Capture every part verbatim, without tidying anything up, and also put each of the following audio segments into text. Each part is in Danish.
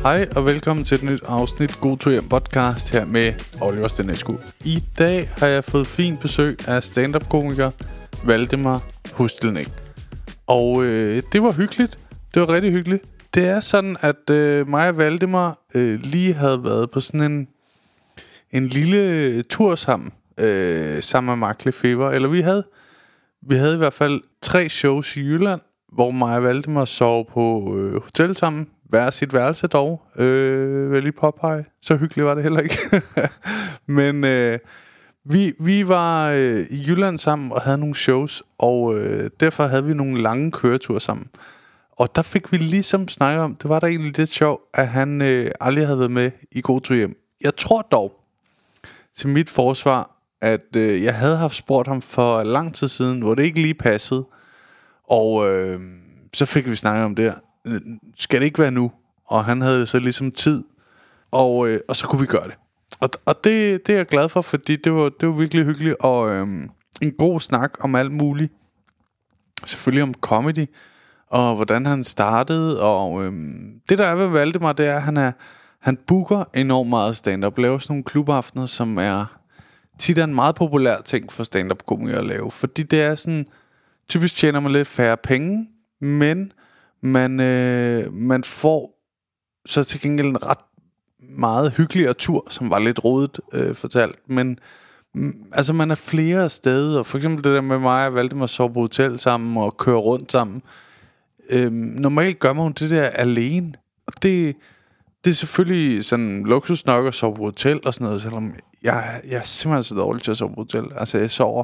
Hej og velkommen til et nyt afsnit God Tur Hjem podcast her med Oliver Stenescu. I dag har jeg fået fint besøg af stand-up-komiker Valdemar Hustelnik. Og øh, det var hyggeligt. Det var rigtig hyggeligt. Det er sådan, at øh, mig og Valdemar øh, lige havde været på sådan en, en lille tur sammen. Øh, sammen med Mark Lefebvre. Eller vi havde, vi havde i hvert fald tre shows i Jylland, hvor mig og Valdemar sov på øh, hotel sammen. Hver sit værelse dog, øh, vil jeg lige påpege. Så hyggeligt var det heller ikke. Men øh, vi, vi var øh, i Jylland sammen og havde nogle shows, og øh, derfor havde vi nogle lange køreture sammen. Og der fik vi ligesom snakket om, det var da egentlig lidt sjovt, at han øh, aldrig havde været med i God Tur Hjem. Jeg tror dog, til mit forsvar, at øh, jeg havde haft spurgt ham for lang tid siden, hvor det ikke lige passede. Og øh, så fik vi snakket om det her. Skal det ikke være nu? Og han havde så ligesom tid, og, øh, og så kunne vi gøre det. Og, og det, det er jeg glad for, fordi det var, det var virkelig hyggeligt. Og øh, en god snak om alt muligt. Selvfølgelig om comedy, og hvordan han startede. Og øh, det der er ved Valdemar, det er, at han, er, han booker enormt meget stand-up. Laver sådan nogle klubaftener, som er tit er en meget populær ting for stand-up-komikere at lave. Fordi det er sådan, typisk tjener man lidt færre penge, men Man, øh, man får så til gengæld en ret meget hyggeligere tur, som var lidt rodet øh, fortalt. Men mm, altså man er flere steder. For eksempel det der med mig og Valdemar sove på hotel sammen og køre rundt sammen. øh, Normalt gør man det der alene. Og det, det er selvfølgelig sådan luksus nok at sove på hotel og sådan noget. Selvom jeg, jeg er simpelthen så dårlig til at sove på hotel. Altså jeg sover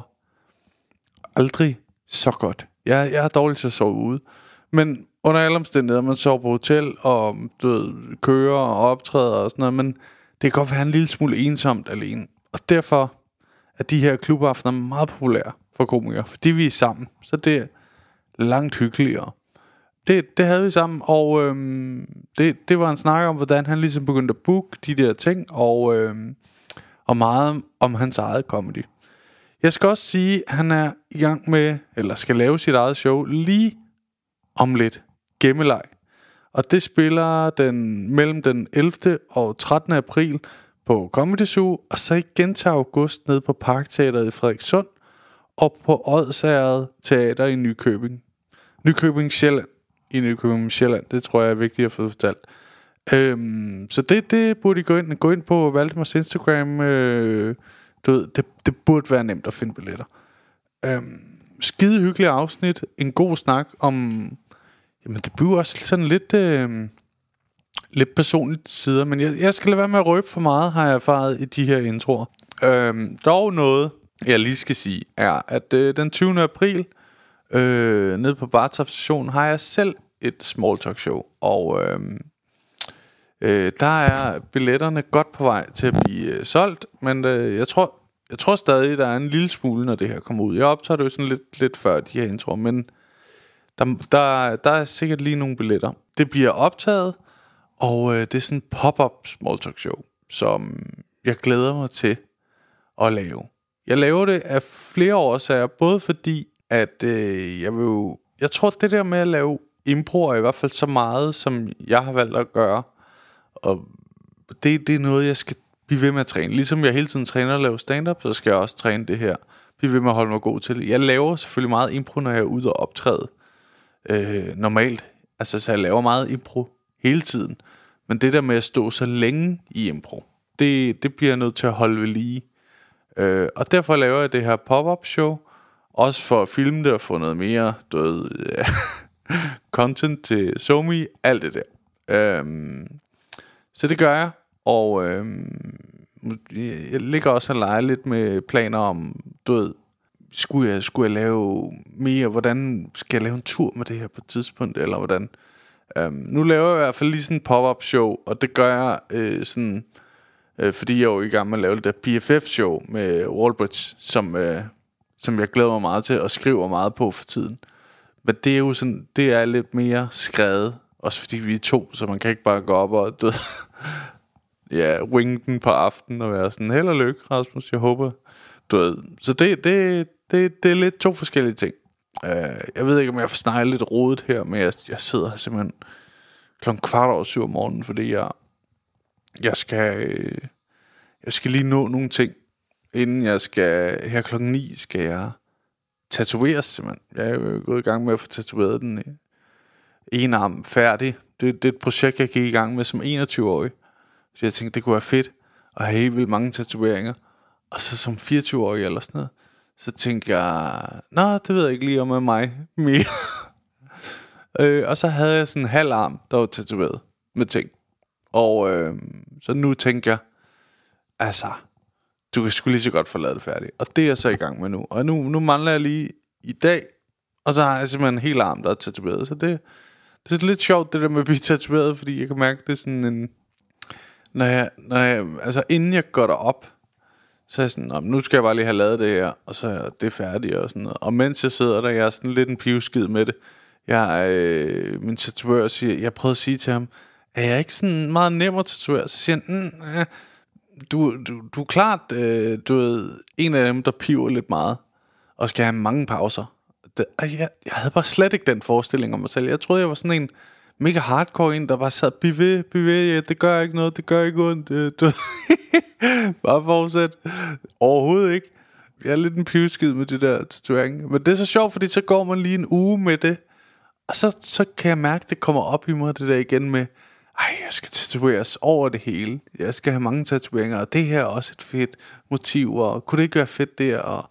aldrig så godt. Jeg, jeg er dårlig til at sove ude. Men under alle omstændigheder, man sover på hotel og du ved, kører og optræder og sådan noget, men det kan godt være en lille smule ensomt alene. Og derfor er de her klubaftener meget populære for komikere, fordi vi er sammen, så det er langt hyggeligere. Det, det havde vi sammen, og øhm, det, det var en snak om, hvordan han ligesom begyndte at booke de der ting, og, øhm, og meget om hans eget comedy. Jeg skal også sige, at han er i gang med, eller skal lave sit eget show lige om lidt. Gemmeleg. Og det spiller den mellem den ellevte og trettende april på Comedy Zoo, og så igen til august nede på Parkteatret i Frederikssund og på Odsherred Teater i Nykøbing. Nykøbing Sjælland. I Nykøbing Sjælland. Det tror jeg er vigtigt at få fortalt. Øhm, så det, det burde I gå ind, gå ind på Valdemars Instagram. Øh, du ved, det, det burde være nemt at finde billetter. Øhm, skide hyggeligt afsnit. En god snak om... Jamen det bliver også sådan lidt øh, lidt personligt sider. Men jeg, jeg skal lade være med at røbe for meget, har jeg erfaret i de her introer. øhm, Dog noget jeg lige skal sige er, at øh, den tyvende april øh, nede på Bartoft Station har jeg selv et small talk show. Og øh, øh, der er billetterne godt på vej til at blive øh, solgt. Men øh, jeg tror Jeg tror stadig der er en lille smule, når det her kommer ud. Jeg optager det jo sådan lidt, lidt før de her introer, men Der, der, der er sikkert lige nogle billetter. Det bliver optaget, og øh, det er sådan en pop-up small talk show, som jeg glæder mig til at lave. Jeg laver det af flere årsager, både fordi, at øh, jeg vil jo, jeg tror det der med at lave impro er i hvert fald så meget, som jeg har valgt at gøre. Og det, det er noget, jeg skal blive ved med at træne. Ligesom jeg hele tiden træner at lave stand-up, så skal jeg også træne det her. Blive ved med at holde mig god til det. Jeg laver selvfølgelig meget impro, når jeg er ude og optræde. Øh, normalt, altså så jeg laver meget impro hele tiden. Men det der med at stå så længe i impro, det, det bliver jeg nødt til at holde ved lige. øh, Og derfor laver jeg det her pop-up show, også for at filme det og få noget mere, du ved, content til SoMe, alt det der. øh, Så det gør jeg. Og øh, jeg ligger også og leger lidt med planer om, du ved, Skulle jeg, skulle jeg lave mere? Hvordan skal jeg lave en tur med det her på et tidspunkt? Eller hvordan? Um, nu laver jeg i hvert fald lige sådan en pop-up show, og det gør jeg øh, sådan, øh, fordi jeg er jo i gang med at lave det der P F F show med Wallbridge, som, øh, som jeg glæder mig meget til og skriver meget på for tiden. Men det er jo sådan, det er lidt mere skrevet, også fordi vi er to, så man kan ikke bare gå op og du ved, ja, winge den på aftenen og være sådan, held og lykke, Rasmus, jeg håber. Du ved. Så det, det, det, det er lidt to forskellige ting. uh, Jeg ved ikke om jeg får snakket lidt rodet her, men jeg, jeg sidder simpelthen klokken kvart over syv om morgenen, fordi jeg, jeg skal, øh, jeg skal lige nå nogle ting, inden jeg skal, her klokken ni skal jeg tatoveres simpelthen. Jeg er jo gået i gang med at få tatoveret den ene arm færdig. Det, det er et projekt, jeg gik i gang med som enogtyve-årig. Så jeg tænkte, det kunne være fedt at have helt vildt mange tatoveringer. Og så som fireogtyve-årig eller sådan noget, så tænkte jeg, nå, det ved jeg ikke lige om med mig mere. øh, og så havde jeg sådan en halv arm, der var tatoveret med ting. Og øh, så nu tænker jeg, altså, du kan sgu lige så godt få lavet det færdigt. Og det er jeg så i gang med nu. Og nu, nu mangler jeg lige i dag, og så har jeg simpelthen en hel arm, der er tatoveret. Så det, det er lidt sjovt, det der med at blive tatoveret, fordi jeg kan mærke, det er sådan en... Når jeg, når jeg, altså inden jeg går derop, så er jeg sådan, nu skal jeg bare lige have lavet det her, og så er det færdigt og sådan noget. Og mens jeg sidder der, jeg er sådan lidt en pivskid med det. Jeg, øh, min tatovør siger, jeg prøvede at sige til ham, er jeg ikke sådan meget nem at tatovere? Så siger han, mm, øh, du, du, du er klart, øh, du ved, en af dem, der piver lidt meget, og skal have mange pauser. Det, jeg, jeg havde bare slet ikke den forestilling om mig selv. Jeg troede, jeg var sådan en mega hardcore en, der bare sad, bliv ved, bliv ved, ja, det gør ikke noget, det gør ikke ondt. Du bare fortsæt. Overhovedet ikke. Jeg er lidt en pivskid med det der tatovering. Men det er så sjovt, fordi så går man lige en uge med det, og så, så kan jeg mærke, det kommer op i mig, det der igen med, ej, jeg skal tatoveres over det hele. Jeg skal have mange tatoveringer, og det her er også et fedt motiv, og kunne det ikke være fedt der? Og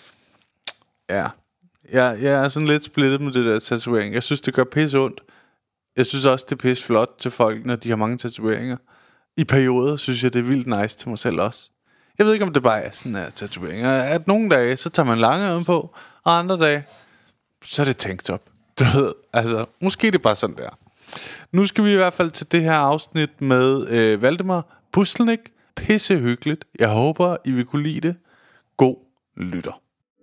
ja, jeg, jeg er sådan lidt splittet med det der tatovering. Jeg synes, det gør pisse ondt. Jeg synes også, det er pisse flot til folk, når de har mange tatoveringer. I perioder synes jeg, det er vildt nice til mig selv også. Jeg ved ikke, om det bare er sådan her tatoveringer. At nogle dage, så tager man lange øjne på, og andre dage, så er det tanktop. Du ved, altså, måske det er bare sådan der. Nu skal vi i hvert fald til det her afsnit med øh, Valdemar Pustelnik. Pisse hyggeligt. Jeg håber, I vil kunne lide det. God lytter.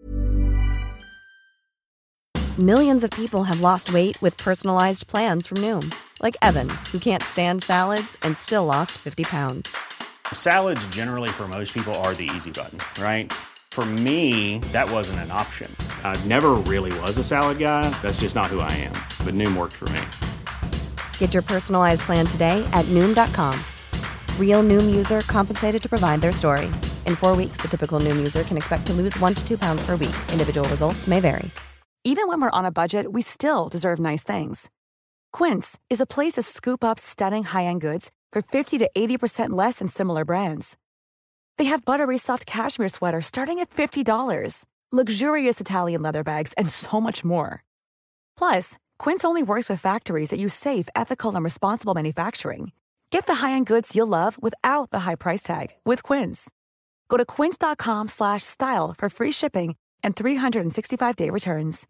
Millions of people have lost weight with personalized plans from Noom. Like Evan, who can't stand salads and still lost fifty pounds. Salads generally for most people are the easy button, right? For me, that wasn't an option. I never really was a salad guy. That's just not who I am. But Noom worked for me. Get your personalized plan today at Noom dot com. Real Noom user compensated to provide their story. In four weeks, the typical Noom user can expect to lose one to two pounds per week. Individual results may vary. Even when we're on a budget, we still deserve nice things. Quince is a place to scoop up stunning high-end goods for fifty to eighty percent less than similar brands. They have buttery soft cashmere sweaters starting at fifty dollars, luxurious Italian leather bags, and so much more. Plus, Quince only works with factories that use safe, ethical, and responsible manufacturing. Get the high-end goods you'll love without the high price tag with Quince. Go to quince dot com slash style for free shipping and three sixty-five day returns.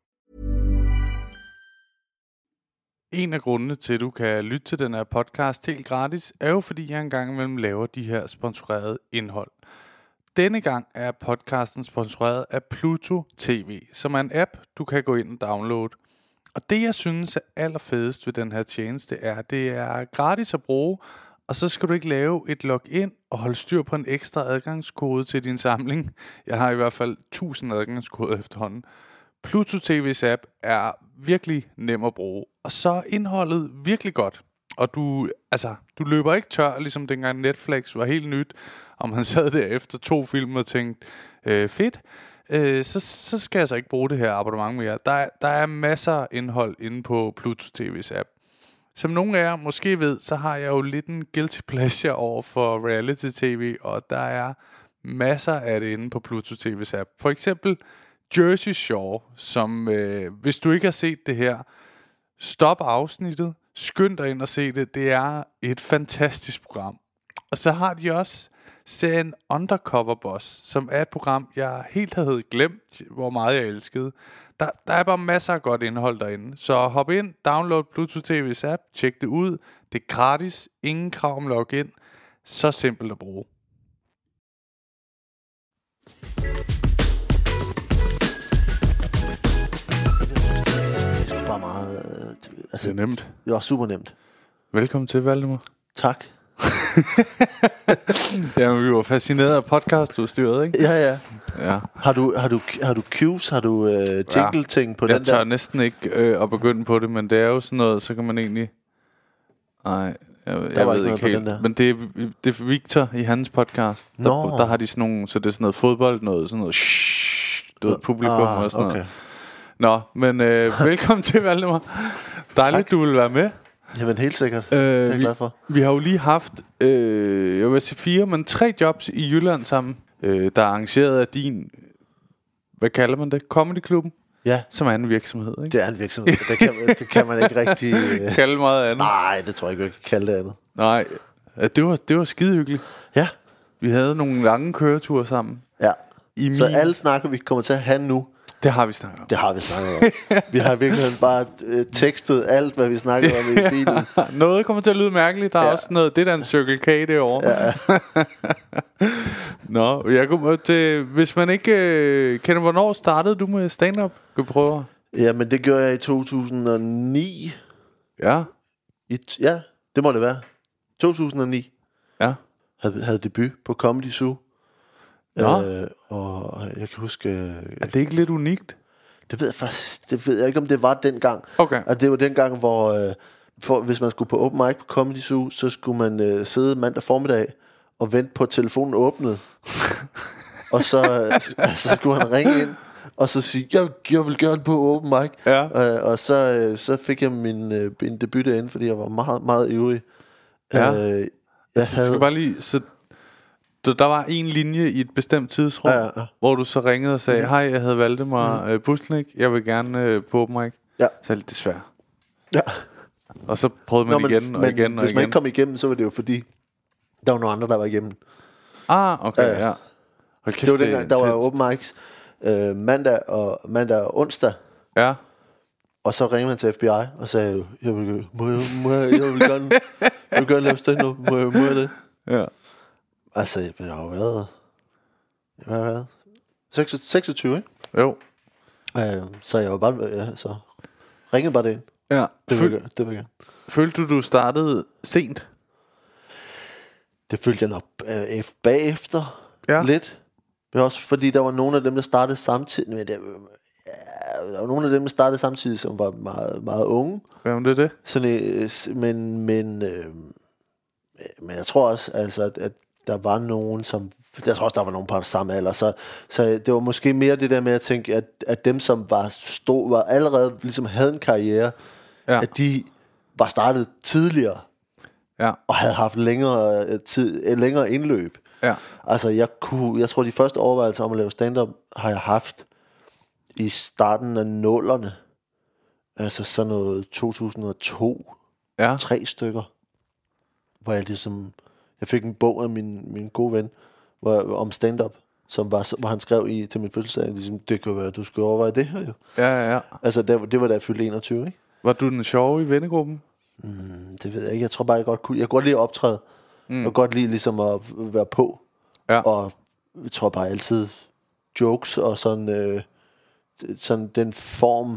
En af grundene til, at du kan lytte til den her podcast helt gratis, er jo fordi jeg engang imellem laver de her sponsorerede indhold. Denne gang er podcasten sponsoreret af Pluto T V, som er en app, du kan gå ind og downloade. Og det, jeg synes er allerfedest ved den her tjeneste, er, at det er gratis at bruge, og så skal du ikke lave et login og holde styr på en ekstra adgangskode til din samling. Jeg har i hvert fald tusind adgangskoder efterhånden. Pluto T V's app er virkelig nem at bruge, og så er indholdet virkelig godt. Og du, altså, du løber ikke tør, ligesom dengang Netflix var helt nyt, og man sad der efter to film og tænkte, øh, fedt, øh, så, så skal jeg så ikke bruge det her abonnement mere. Der er, der er masser af indhold inde på Pluto T V's app. Som nogle af jer måske ved, så har jeg jo lidt en guilty pleasure over for reality tv, og der er masser af det inde på Pluto T V's app. For eksempel Jersey Shore, som øh, hvis du ikke har set det her, stop afsnittet, skynd dig ind og se det. Det er et fantastisk program. Og så har de også serien Undercover Boss, som er et program, jeg helt havde glemt, hvor meget jeg elskede. Der, der er bare masser af godt indhold derinde. Så hop ind, download Pluto T V's app, tjek det ud. Det er gratis, ingen krav om login. Så simpelt at bruge. Det var meget... Altså, det er nemt. Det var super nemt. Velkommen til, Valdemar. Tak. Jamen, vi var fascineret af podcastudstyret, ikke? Ja, ja. Ja. Har du, har du, har du cues, har du uh, jingle-ting på jeg den der? Jeg tør næsten ikke øh, at begynde på det, men det er jo sådan noget, så kan man egentlig... Nej, jeg, Der jeg var ved ikke ikke noget på den helt. der. Men det er, det er Victor i hans podcast. Der, Nå. der har de sådan nogle, så det er sådan noget fodbold, noget sådan noget shh, du ved, publikum Ah, og sådan okay. noget. Nå, men øh, velkommen til, Valdemar. Dejligt, Tak. du vil være med. Jamen helt sikkert. Øh, Det er jeg vi, glad for. vi har jo lige haft, øh, jeg vil sige fire, men tre jobs i Jylland sammen, øh, der er arrangeret af din, hvad kalder man det, Comedy-klubben, Ja, som er en virksomhed, ikke? det er en virksomhed. Det kan, man- det kan man ikke rigtig... Øh... Kalde meget andet. Nej, det tror jeg ikke, jeg kan kalde det andet. Nej, ja, det var, det var skide hyggeligt. Ja, Vi havde nogle lange køreture sammen. ja. I Så min... alle snakker, vi kommer til at have nu, Det har vi snakket om. det har vi snakket om. Vi har virkelig bare øh, tekstet alt, hvad vi snakkede om i bilen. Noget kommer til at lyde mærkeligt. Der er Ja. også noget, det der er en Circle K derovre. Ja. Nå, jeg kommer til, hvis man ikke øh, kender, hvornår startede du med stand-up? Kan vi prøve? Ja, men det gjorde jeg i to tusind og ni. Ja, I t- ja, det må det være. to tusind og ni ja. havde, havde debut på Comedy Zoo. Nå. Øh, og jeg kan huske... Øh, Er det ikke lidt unikt? det ved jeg faktisk... Det ved jeg ikke, om det var dengang. Okay. Og det var dengang, hvor... Øh, for, hvis man skulle på open mic på Comedy Zoo, så skulle man øh, sidde mandag formiddag og vente på, at telefonen åbnede. Og så, øh, så skulle han ringe ind og så sige, jeg, jeg vil gerne på open mic. Ja. Øh, og så, øh, så fik jeg min, øh, min debut derinde, fordi jeg var meget, meget ivrig. Ja. Øh, jeg Altså, jeg skal bare lige... Så, så der var en linje i et bestemt tidsrum, Ja, ja, ja. hvor du så ringede og sagde, hej, jeg hedder Valdemar øh, Puslenik, jeg vil gerne øh, på open mic. Ja. Så er det desværre. Ja. Og så prøvede man Nå, men, igen og men igen og hvis igen. man ikke kom igennem, så var det jo fordi, der var nogle andre, der var igennem. Ah, okay, Ja, ja. ja. ja. Hold kæft, Det var dengang, der var intenst. open mics øh, mandag, og, mandag og onsdag. Ja. Og Og så ringede man til F B I og sagde, jeg vil, må jeg, må jeg, jeg vil gerne, jeg vil gerne lave stand-up. Må jeg, må jeg det? Ja. Altså, jeg har jo været... Jeg har været... seksogtyve, ikke? Jo. Øh, så jeg var bare... Ja, så ringede bare det ind. Ja. Det vil Føl, jeg gøre. Det vil jeg gerne. følte du, du startede sent? Det følte jeg nok øh, ef- bagefter Ja. lidt. Men også fordi der var nogle af dem, der startede samtidig. Men det, ja, der var nogle af dem, der startede samtidig, som var meget, meget unge. Hvem det er det? Sådan, øh, s- men, men, øh, men jeg tror også, altså, at, at der var nogen, som... Jeg tror også, der var nogen på samme alder. Så, så det var måske mere det der med at tænke, at, at dem, som var, stod, var allerede ligesom havde en karriere, Ja. at de var startet tidligere Ja. og havde haft længere, øh, tid, et længere indløb. Ja. Altså, jeg, kunne, jeg tror, de første overvejelser om at lave stand-up har jeg haft i starten af nullerne. Altså sådan noget to tusind og to, Ja. tre stykker. Hvor jeg ligesom... Jeg fik en bog af min, min gode ven hvor, om stand-up, som var, hvor han skrev i til min fødselsdag, ligesom, det kan være, du skal overveje det her jo. Ja, ja, ja. Altså, det, det var da jeg fyldte enogtyve, ikke? Var du den sjove i vennegruppen? Mm, det ved jeg ikke. Jeg tror bare, jeg godt kunne... Jeg kunne godt lide at optræde. Mm. Jeg kunne godt lide ligesom at være på. Ja. Og jeg tror bare altid jokes og sådan, øh, sådan den form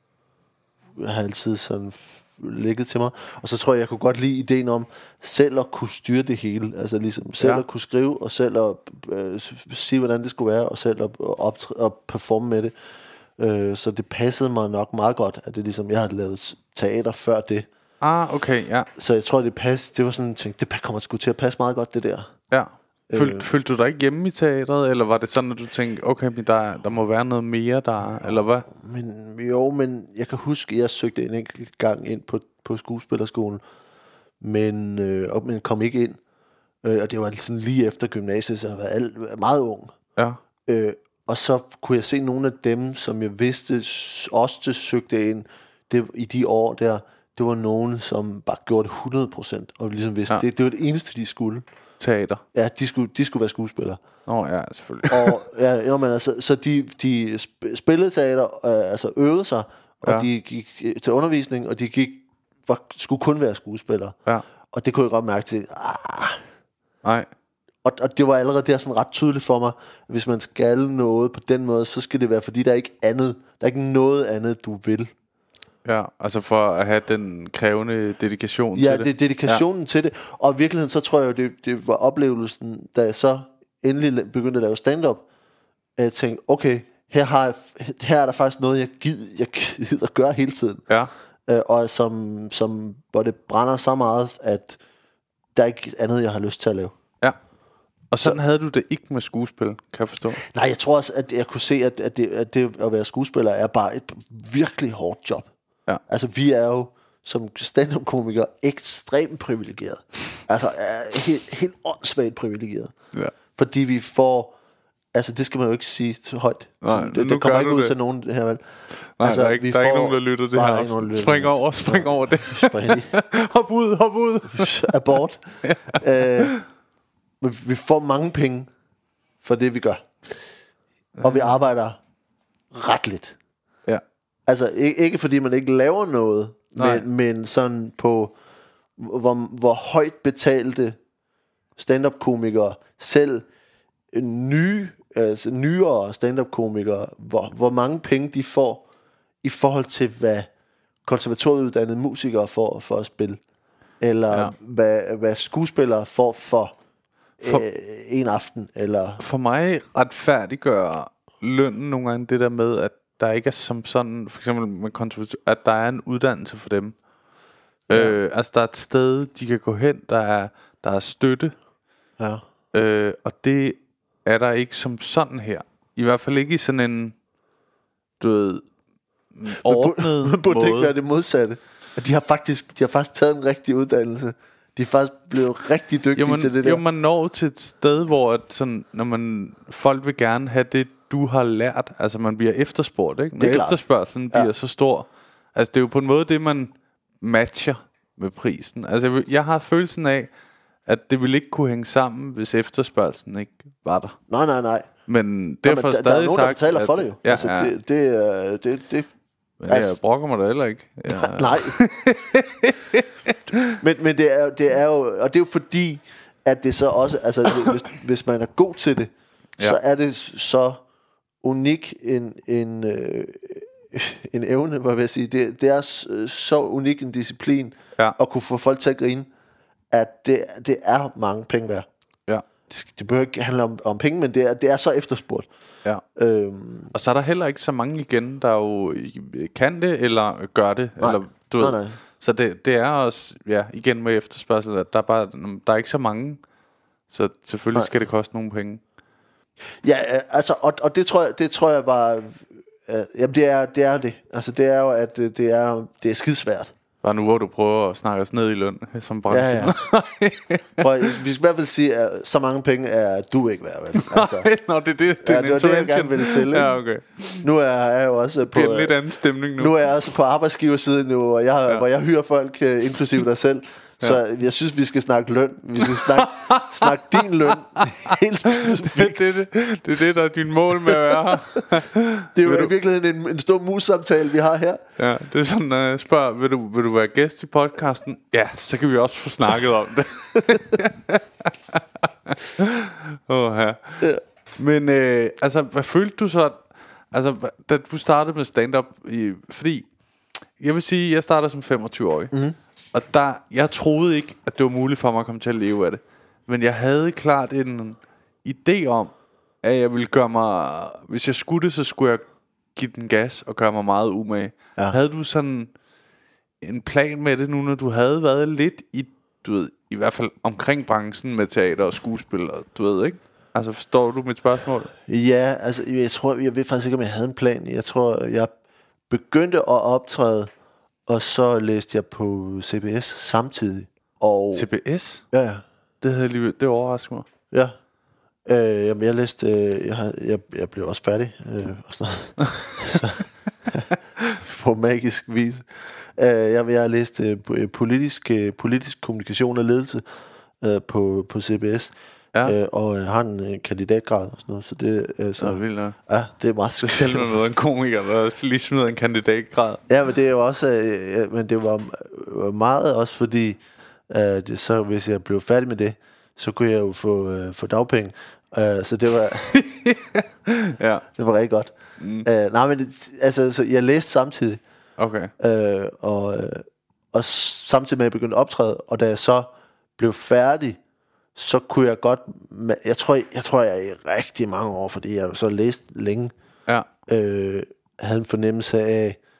har altid sådan ligget til mig. Og så tror jeg, jeg kunne godt lide ideen om selv at kunne styre det hele. Altså ligesom selv Ja. at kunne skrive, og selv at øh, sige, hvordan det skulle være, og selv at optræde og performe med det. Øh, så det passede mig nok meget godt, at det ligesom, jeg havde lavet teater før det. Ah, okay, ja. Så jeg tror, det passede, det var sådan, jeg tænkte, det kommer sgu til at passe meget godt, det der. Ja. Følte, Øh. følte du dig ikke hjemme i teatret, eller var det sådan, at du tænkte, okay, men der, der må være noget mere der, eller hvad? Men jo, men jeg kan huske, at jeg søgte en enkelt gang ind på, på skuespillerskolen, men, øh, og, men kom ikke ind. Øh, og det var sådan lige efter gymnasiet, så jeg var alt, meget ung. Ja. Øh, og så kunne jeg se nogle af dem, som jeg vidste s- også søgte ind det, i de år der, det var nogen, som bare gjorde det hundrede procent, og ligesom vidste, Ja. ja. det, det var det eneste, de skulle. Teater. Ja, de skulle, de skulle være skuespillere. Nå, ja, selvfølgelig. Og ja, jo, men altså, så de, de sp- spillede teater, øh, altså øvede sig, og Ja. ja. de gik til undervisning, og de gik, var, skulle kun være skuespillere. Ja. Og det kunne jeg godt mærke til. Ah. Nej. Og, og det var allerede der sådan ret tydeligt for mig, at hvis man skal noget på den måde, så skal det være, fordi der er ikke andet, der er ikke noget andet, du vil. Ja, altså for at have den krævende dedikation Ja, til det det. er dedikationen ja. til det. Og i virkeligheden, så tror jeg jo, det, det var oplevelsen, da jeg så endelig begyndte at lave stand-up, at jeg tænkte, okay, her, har jeg, her er der faktisk noget, jeg gider, jeg gider at gøre hele tiden. Ja. øh, og som, som, hvor det brænder så meget, at der er ikke andet, jeg har lyst til at lave. Ja. Og sådan så havde du det ikke med skuespil, kan jeg forstå? Nej, jeg tror også, at jeg kunne se, at, at, det, at det at være skuespiller er bare et virkelig hårdt job. Ja. Altså, vi er jo som stand-up-komikere ekstremt privilegeret. Altså, er helt, helt åndssvagt privilegeret. Ja. Fordi vi får... Altså, det skal man jo ikke sige så højt. Nej, det, det kommer ikke ud det. til nogen her, vel? Nej, altså, der er, ikke, vi der er får, ikke nogen, der lytter det nej, her. Lytter spring over, spring over det. hop ud, hop ud. Abort. ja. øh, men vi får mange penge for det, vi gør. Og vi arbejder ret lidt. Ja. Altså, ikke, ikke fordi man ikke laver noget, men, men sådan på, hvor, hvor højt betalte stand-up-komikere, selv nye, altså nyere stand-up-komikere, hvor, hvor mange penge de får i forhold til, hvad konservatorieuddannede musikere får for at spille. Eller ja. hvad, hvad skuespillere får for, for øh, en aften. Eller for mig retfærdiggør lønnen nogle gange det der med, at der ikke er som sådan, for eksempel med konservatoriet, at der er en uddannelse for dem. Ja. Øh, altså der er et sted, de kan gå hen, der er, der er støtte. Ja. Øh, og det er der ikke som sådan her. I hvert fald ikke i sådan en, du ved, ordnet måde. Burde det ikke være det modsatte? At de har faktisk, de har faktisk taget en rigtig uddannelse. De er faktisk blevet rigtig dygtige jo, man, til det der. Jo, man når til et sted, hvor at sådan, når man, folk vil gerne have det, du har lært. Altså man bliver efterspurgt, ikke? Når efterspørgselen bliver ja. så stor. Altså det er jo på en måde det, man matcher med prisen. Altså jeg, jeg har følelsen af, at det ville ikke kunne hænge sammen, hvis efterspørgselen ikke var der. Nej, nej, nej. Men derfor Nå, men der, stadig der er nogen, sagt, der betaler at, for det jo. Ja, altså, ja. Det, det, det, det, men jeg altså, brokker mig da heller ikke. Jeg, nej. men men det, er, det er jo, og det er jo fordi, at det så også, altså hvis, hvis man er god til det, ja. så er det så unik en, en, øh, en evne, hvad vil jeg sige. Det, det er så unik en disciplin, ja. at kunne få folk til at grine, at det, det er mange penge værd. Ja. Det, det behøver ikke handle om, om penge, men det er, det er så efterspurgt. Ja. Øhm. Og så er der heller ikke så mange igen, der jo kan det, eller gør det. Nej. Eller, du ved. Nej, nej. Så det, det er også, ja, igen med efterspørgsel, at der er, bare, der er ikke så mange. Så selvfølgelig nej. skal det koste nogle penge. Ja, altså, og, og det tror jeg, det tror jeg var, øh, jamen det er, det er det. Altså det er jo, at det er, det er skidesvært. Bare nu hvor du prøver at snakke os ned i løn som branche. Ja, ja. Prøv, vi skal i hvert fald sige, at så mange penge er du ikke værd, vel? Altså, Nå, det er det, det er ja, en det var det, jeg gerne ville til. Ikke? Ja, okay. Nu er jeg jo også på... Det er en lidt anden stemning nu. Nu er jeg også på arbejdsgiversiden nu, og jeg, ja. hvor jeg hyrer folk, inklusive dig selv. Så ja. jeg synes, vi skal snakke løn. Vi skal snakke, snakke din løn. Helt specifikt. Det, det, det, det er det, der er din mål med at være her. Det er jo i virkeligheden en, en stor mus-samtale, vi har her. Ja, det er sådan, at jeg spørger, vil du, vil du være gæst i podcasten? Ja, så kan vi også få snakket om det. Åh, ja. Ja. Men øh, altså, hvad følte du så, altså, da du startede med stand-up? I, fordi, jeg vil sige, jeg startede som femogtyve-årig. Mm. Og der, jeg troede ikke, at det var muligt for mig at komme til at leve af det. Men jeg havde klart en idé om, at jeg ville gøre mig... Hvis jeg skulle det, så skulle jeg give den gas og gøre mig meget umage. Ja. Havde du sådan en plan med det nu, når du havde været lidt i, du ved, i hvert fald omkring branchen med teater og skuespil, og du ved, ikke? Altså, forstår du mit spørgsmål? Ja, altså, jeg tror, jeg ved faktisk ikke, om jeg havde en plan. Jeg tror, jeg begyndte at optræde, og så læste jeg på C B S samtidig. Og C B S? Ja, ja. Det havde lige, det overraskede mig. Ja. Øh, jamen, jeg læste, øh, jeg, har, jeg, jeg blev også færdig øh, og sådan noget. så, på magisk vis. Øh, jeg, jeg læste øh, politisk, øh, politisk kommunikation og ledelse øh, på, på C B S. Ja. Øh, og øh, har en øh, kandidatgrad og sådan noget. Så det, øh, så, det er vildt nok. Ja, det er meget specielt med noget en komiker, der lige smider en kandidatgrad. Ja, men det er jo også, øh, men det var, var meget også fordi, øh, det, så hvis jeg blev færdig med det, så kunne jeg jo få, øh, få dagpenge. Øh, så det var, ja. det var rigtig godt. Mm. Øh, nej, men det, altså, så jeg læste samtidig. Okay. Øh, og, øh, og samtidig med at jeg begyndte at optræde, og da jeg så blev færdig, så kunne jeg godt, jeg tror, jeg, jeg tror, jeg i rigtig mange år, fordi jeg så læst længe, ja. øh, havde en fornemmelse af,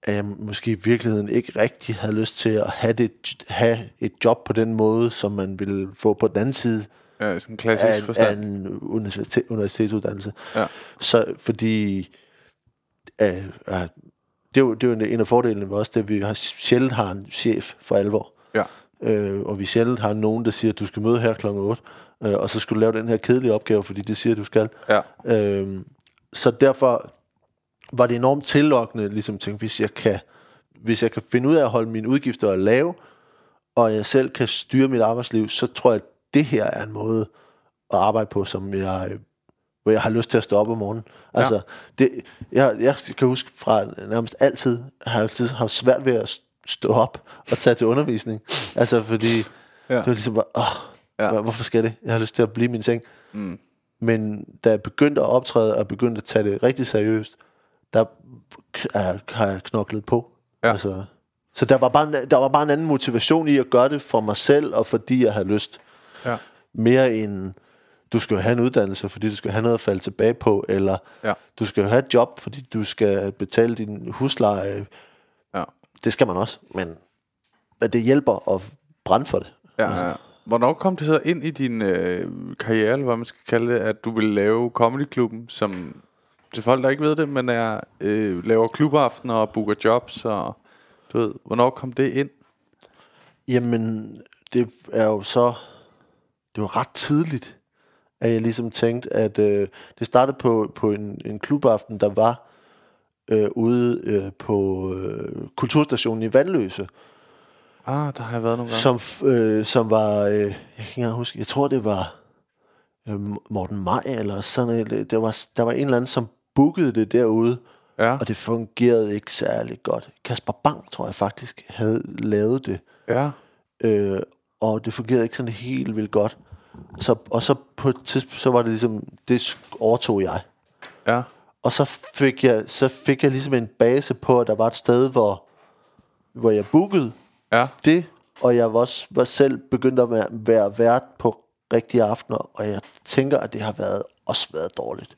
at jeg måske i virkeligheden ikke rigtig havde lyst til at have, det, have et job på den måde, som man ville få på den anden side ja, sådan en klassisk af, forstand. af en universitet, universitetsuddannelse. Ja. Så fordi øh, øh, det, er jo, det er jo en af fordelene med også, det vi har, sjældent har en chef for alvor. Ja. Øh, og vi sjældent har nogen, der siger, at du skal møde her klokken otte, øh, og så skal du lave den her kedelige opgave, fordi det siger, du skal. Ja. Øh, så derfor var det enormt tillokkende, ligesom tænke, hvis jeg kan, hvis jeg kan finde ud af at holde mine udgifter lave, og jeg selv kan styre mit arbejdsliv, så tror jeg, at det her er en måde at arbejde på, som jeg, hvor jeg har lyst til at stå op om morgenen. Altså, ja. det, jeg, jeg kan huske fra nærmest altid, har jeg altid haft svært ved at stå op og tage til undervisning. Altså, fordi ja. det var ligesom bare, åh, ja. hvorfor skal det? Jeg har lyst til at blive i min seng. Mm. Men da jeg begyndte at optræde, og begyndte at tage det rigtig seriøst, der har jeg knoklet på. Ja. Altså, så der var, bare, der var bare en anden motivation i at gøre det for mig selv, og fordi jeg havde lyst. Ja. Mere end, du skal have en uddannelse, fordi du skal have noget at falde tilbage på, eller ja. du skal have et job, fordi du skal betale din husleje. Ja. Det skal man også, men, men det hjælper at brænde for det. Ja, altså. Ja. Hvornår kom det så ind i din øh, karriere, eller hvad man skal kalde det, at du ville lave Comedyklubben, som til folk, der ikke ved det, men er, øh, laver klubaftener og booker jobs, og du ved, hvornår kom det ind? Jamen, det er jo så, det var ret tidligt, at jeg ligesom tænkte, at øh, det startede på, på en, en klubaften, der var øh, ude øh, på øh, Kulturstationen i Vandløse. Ah, der har jeg været nogle gange. Som, øh, som var, øh, jeg kan ikke engang huske, jeg tror det var øh, Morten Maj, eller sådan noget. Der var, der var en eller anden, som bookede det derude, ja. Og det fungerede ikke særlig godt. Kasper Bang, tror jeg faktisk, havde lavet det. Ja. Øh, og det fungerede ikke sådan helt vildt godt. Så, og så på et tidspunkt, så var det ligesom, det overtog jeg. Ja. Og så fik jeg, så fik jeg ligesom en base på, at der var et sted, hvor, hvor jeg bookede ja. det, og jeg var også var selv begyndt at være, være vært på rigtige aftener, og jeg tænker, at det har været, også været dårligt.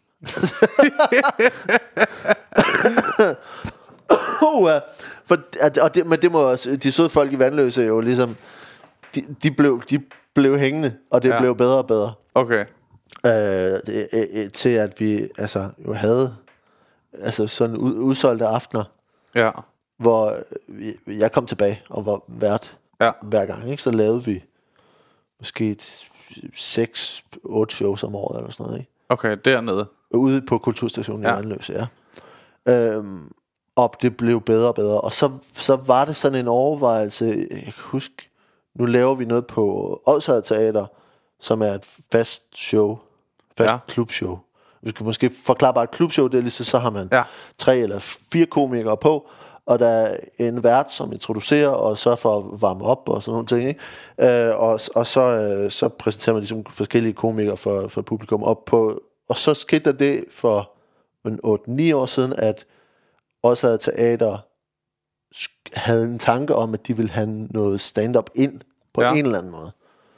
uh, for, og det, men det må også, de søde folk i Vandløse jo ligesom, de, de, blev, de blev hængende, og det ja. blev bedre og bedre. Okay. Uh, det, uh, til at vi altså jo havde altså sådan ud, udsolgte aftener, ja. hvor jeg kom tilbage og var vært ja. hver gang, ikke? Så lavede vi måske seks otte shows om året eller sådan noget, ikke? Okay, dernede ude på Kulturstationen ja. i Vandløse, ja. Øhm, og det blev bedre og bedre. Og så, så var det sådan en overvejelse, jeg kan huske, nu laver vi noget på Odsherred Teater, som er et fast show, fast ja. klubshow. Vi skal måske forklare bare et klubshow, det er ligesom, så har man ja. tre eller fire komikere på, og der er en vært, som introducerer og sørger for at varme op og sådan nogle ting, ikke? Øh, og, og så, øh, så præsenterer man ligesom forskellige komikere for, for publikum op på. Og så skete der det for otte ni år siden, at Odsherred Teater havde en tanke om, at de ville have noget stand-up ind på ja. en eller anden måde.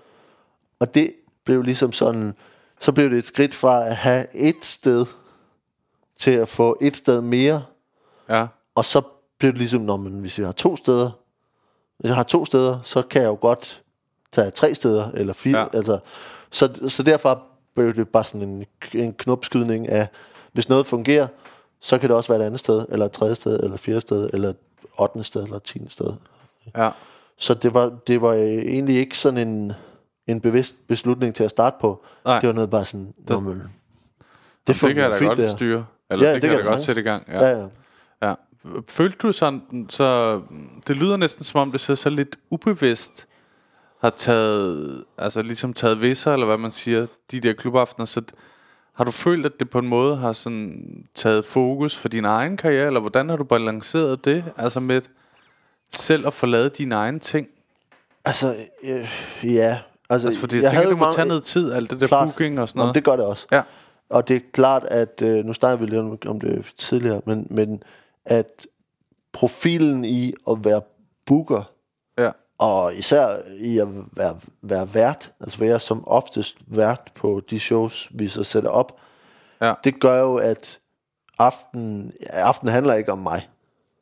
Og det blev ligesom sådan, så blev det et skridt fra at have et sted til at få et sted mere. Ja. Og så blev det ligesom, når man, hvis jeg har to steder, hvis jeg har to steder, så kan jeg jo godt tage tre steder eller fire. Ja. Altså, så, så derfor blev det bare sådan en, en knopskydning af, hvis noget fungerer, så kan det også være et andet sted, eller et tredje sted, eller fjerde sted, eller et ottende sted, eller et tiende sted. Ja. Så det var, det var egentlig ikke sådan en, en bevidst beslutning til at starte på. Nej. Det var noget bare sådan, det, man, det, det kan jeg da godt der. styre. Eller ja, det, det kan jeg da godt sætte i gang. Ja. Ja, ja. Ja. Følte du sådan, så det lyder næsten som om det så, så lidt ubevidst har taget, altså ligesom taget ved sig, eller hvad man siger, de der klubaftener, så har du følt, at det på en måde har sådan taget fokus for din egen karriere, eller hvordan har du balanceret det, altså med selv at få lavet dine egne ting? Altså, øh, ja. Altså, altså fordi jeg, jeg tænker, du må mange, tage noget tid, alt det der klart, booking og sådan noget. Jamen, det gør det også. Ja. Og det er klart, at, øh, nu snakker vi lidt om det tidligere, men, men at profilen i at være booker, ja. og især i at være, være vært, altså være som oftest vært på de shows, vi så sætter op, ja. det gør jo, at aften, aften handler ikke om mig.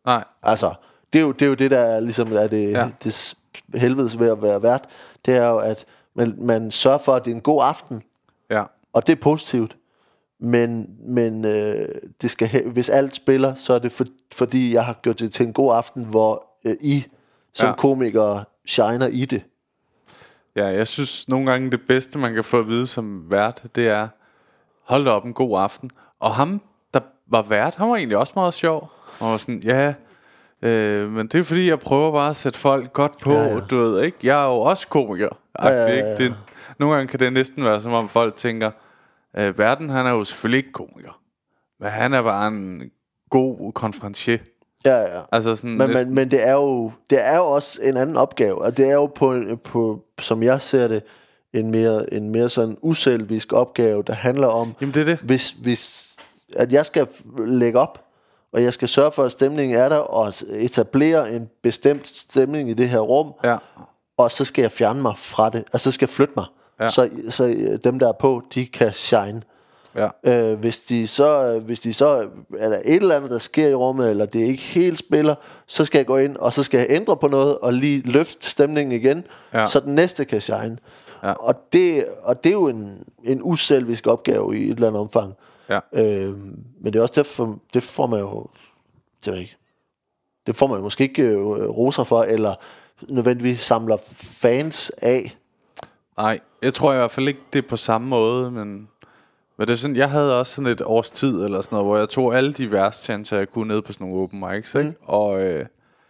Nej. Altså, det er jo det, er jo det der er, ligesom er det, ja. det helvedes ved at være vært. Det er jo, at man, man sørger for, at det er en god aften. Ja. Og det er positivt. Men, men øh, det skal, hvis alt spiller, så er det for, fordi, jeg har gjort det til en god aften, hvor øh, I som ja. komikere shiner i det. Ja, jeg synes nogle gange det bedste man kan få at vide som vært, det er hold da op en god aften. Og ham der var vært, han var egentlig også meget sjov. Og var sådan, ja, øh, men det er fordi jeg prøver bare at sætte folk godt på, ja, ja. Du ved ikke. Jeg er jo også komiker. Ja, ja, ja, ja. Det, nogle gange kan det næsten være som om folk tænker, øh, verden han er jo selvfølgelig ikke komiker, men han er bare en god konferencier. Ja, ja. Altså sådan, men, men, men det er jo det er jo også en anden opgave, og det er jo på, på som jeg ser det, en mere en mere sådan uselvisk opgave, der handler om, jamen det er det. Hvis hvis at jeg skal lægge op, og jeg skal sørge for at stemningen er der, og etablere en bestemt stemning i det her rum, ja. Og så skal jeg fjerne mig fra det, altså så skal jeg flytte mig, ja. så så dem der er på, de kan shine. Ja. Øh, hvis de så hvis de så eller et eller andet der sker i rummet, eller det ikke helt spiller, så skal jeg gå ind, og så skal jeg ændre på noget og lige løfte stemningen igen, ja. Så den næste kan shine. Ja. Og det og det er jo en en uselvisk opgave i et eller andet omfang. Ja. Øh, men det er også derfor, det får man jo, det ved jeg ikke, det får man måske ikke øh, roser for, eller nødvendigvis samler fans af. Nej, jeg tror i hvert fald ikke det er på samme måde, men Men det er sådan, jeg havde også sådan et års tid eller sådan noget, hvor jeg tog alle de værtschancer, jeg kunne ned på sådan nogle open mics, ikke? Mm. Og øh,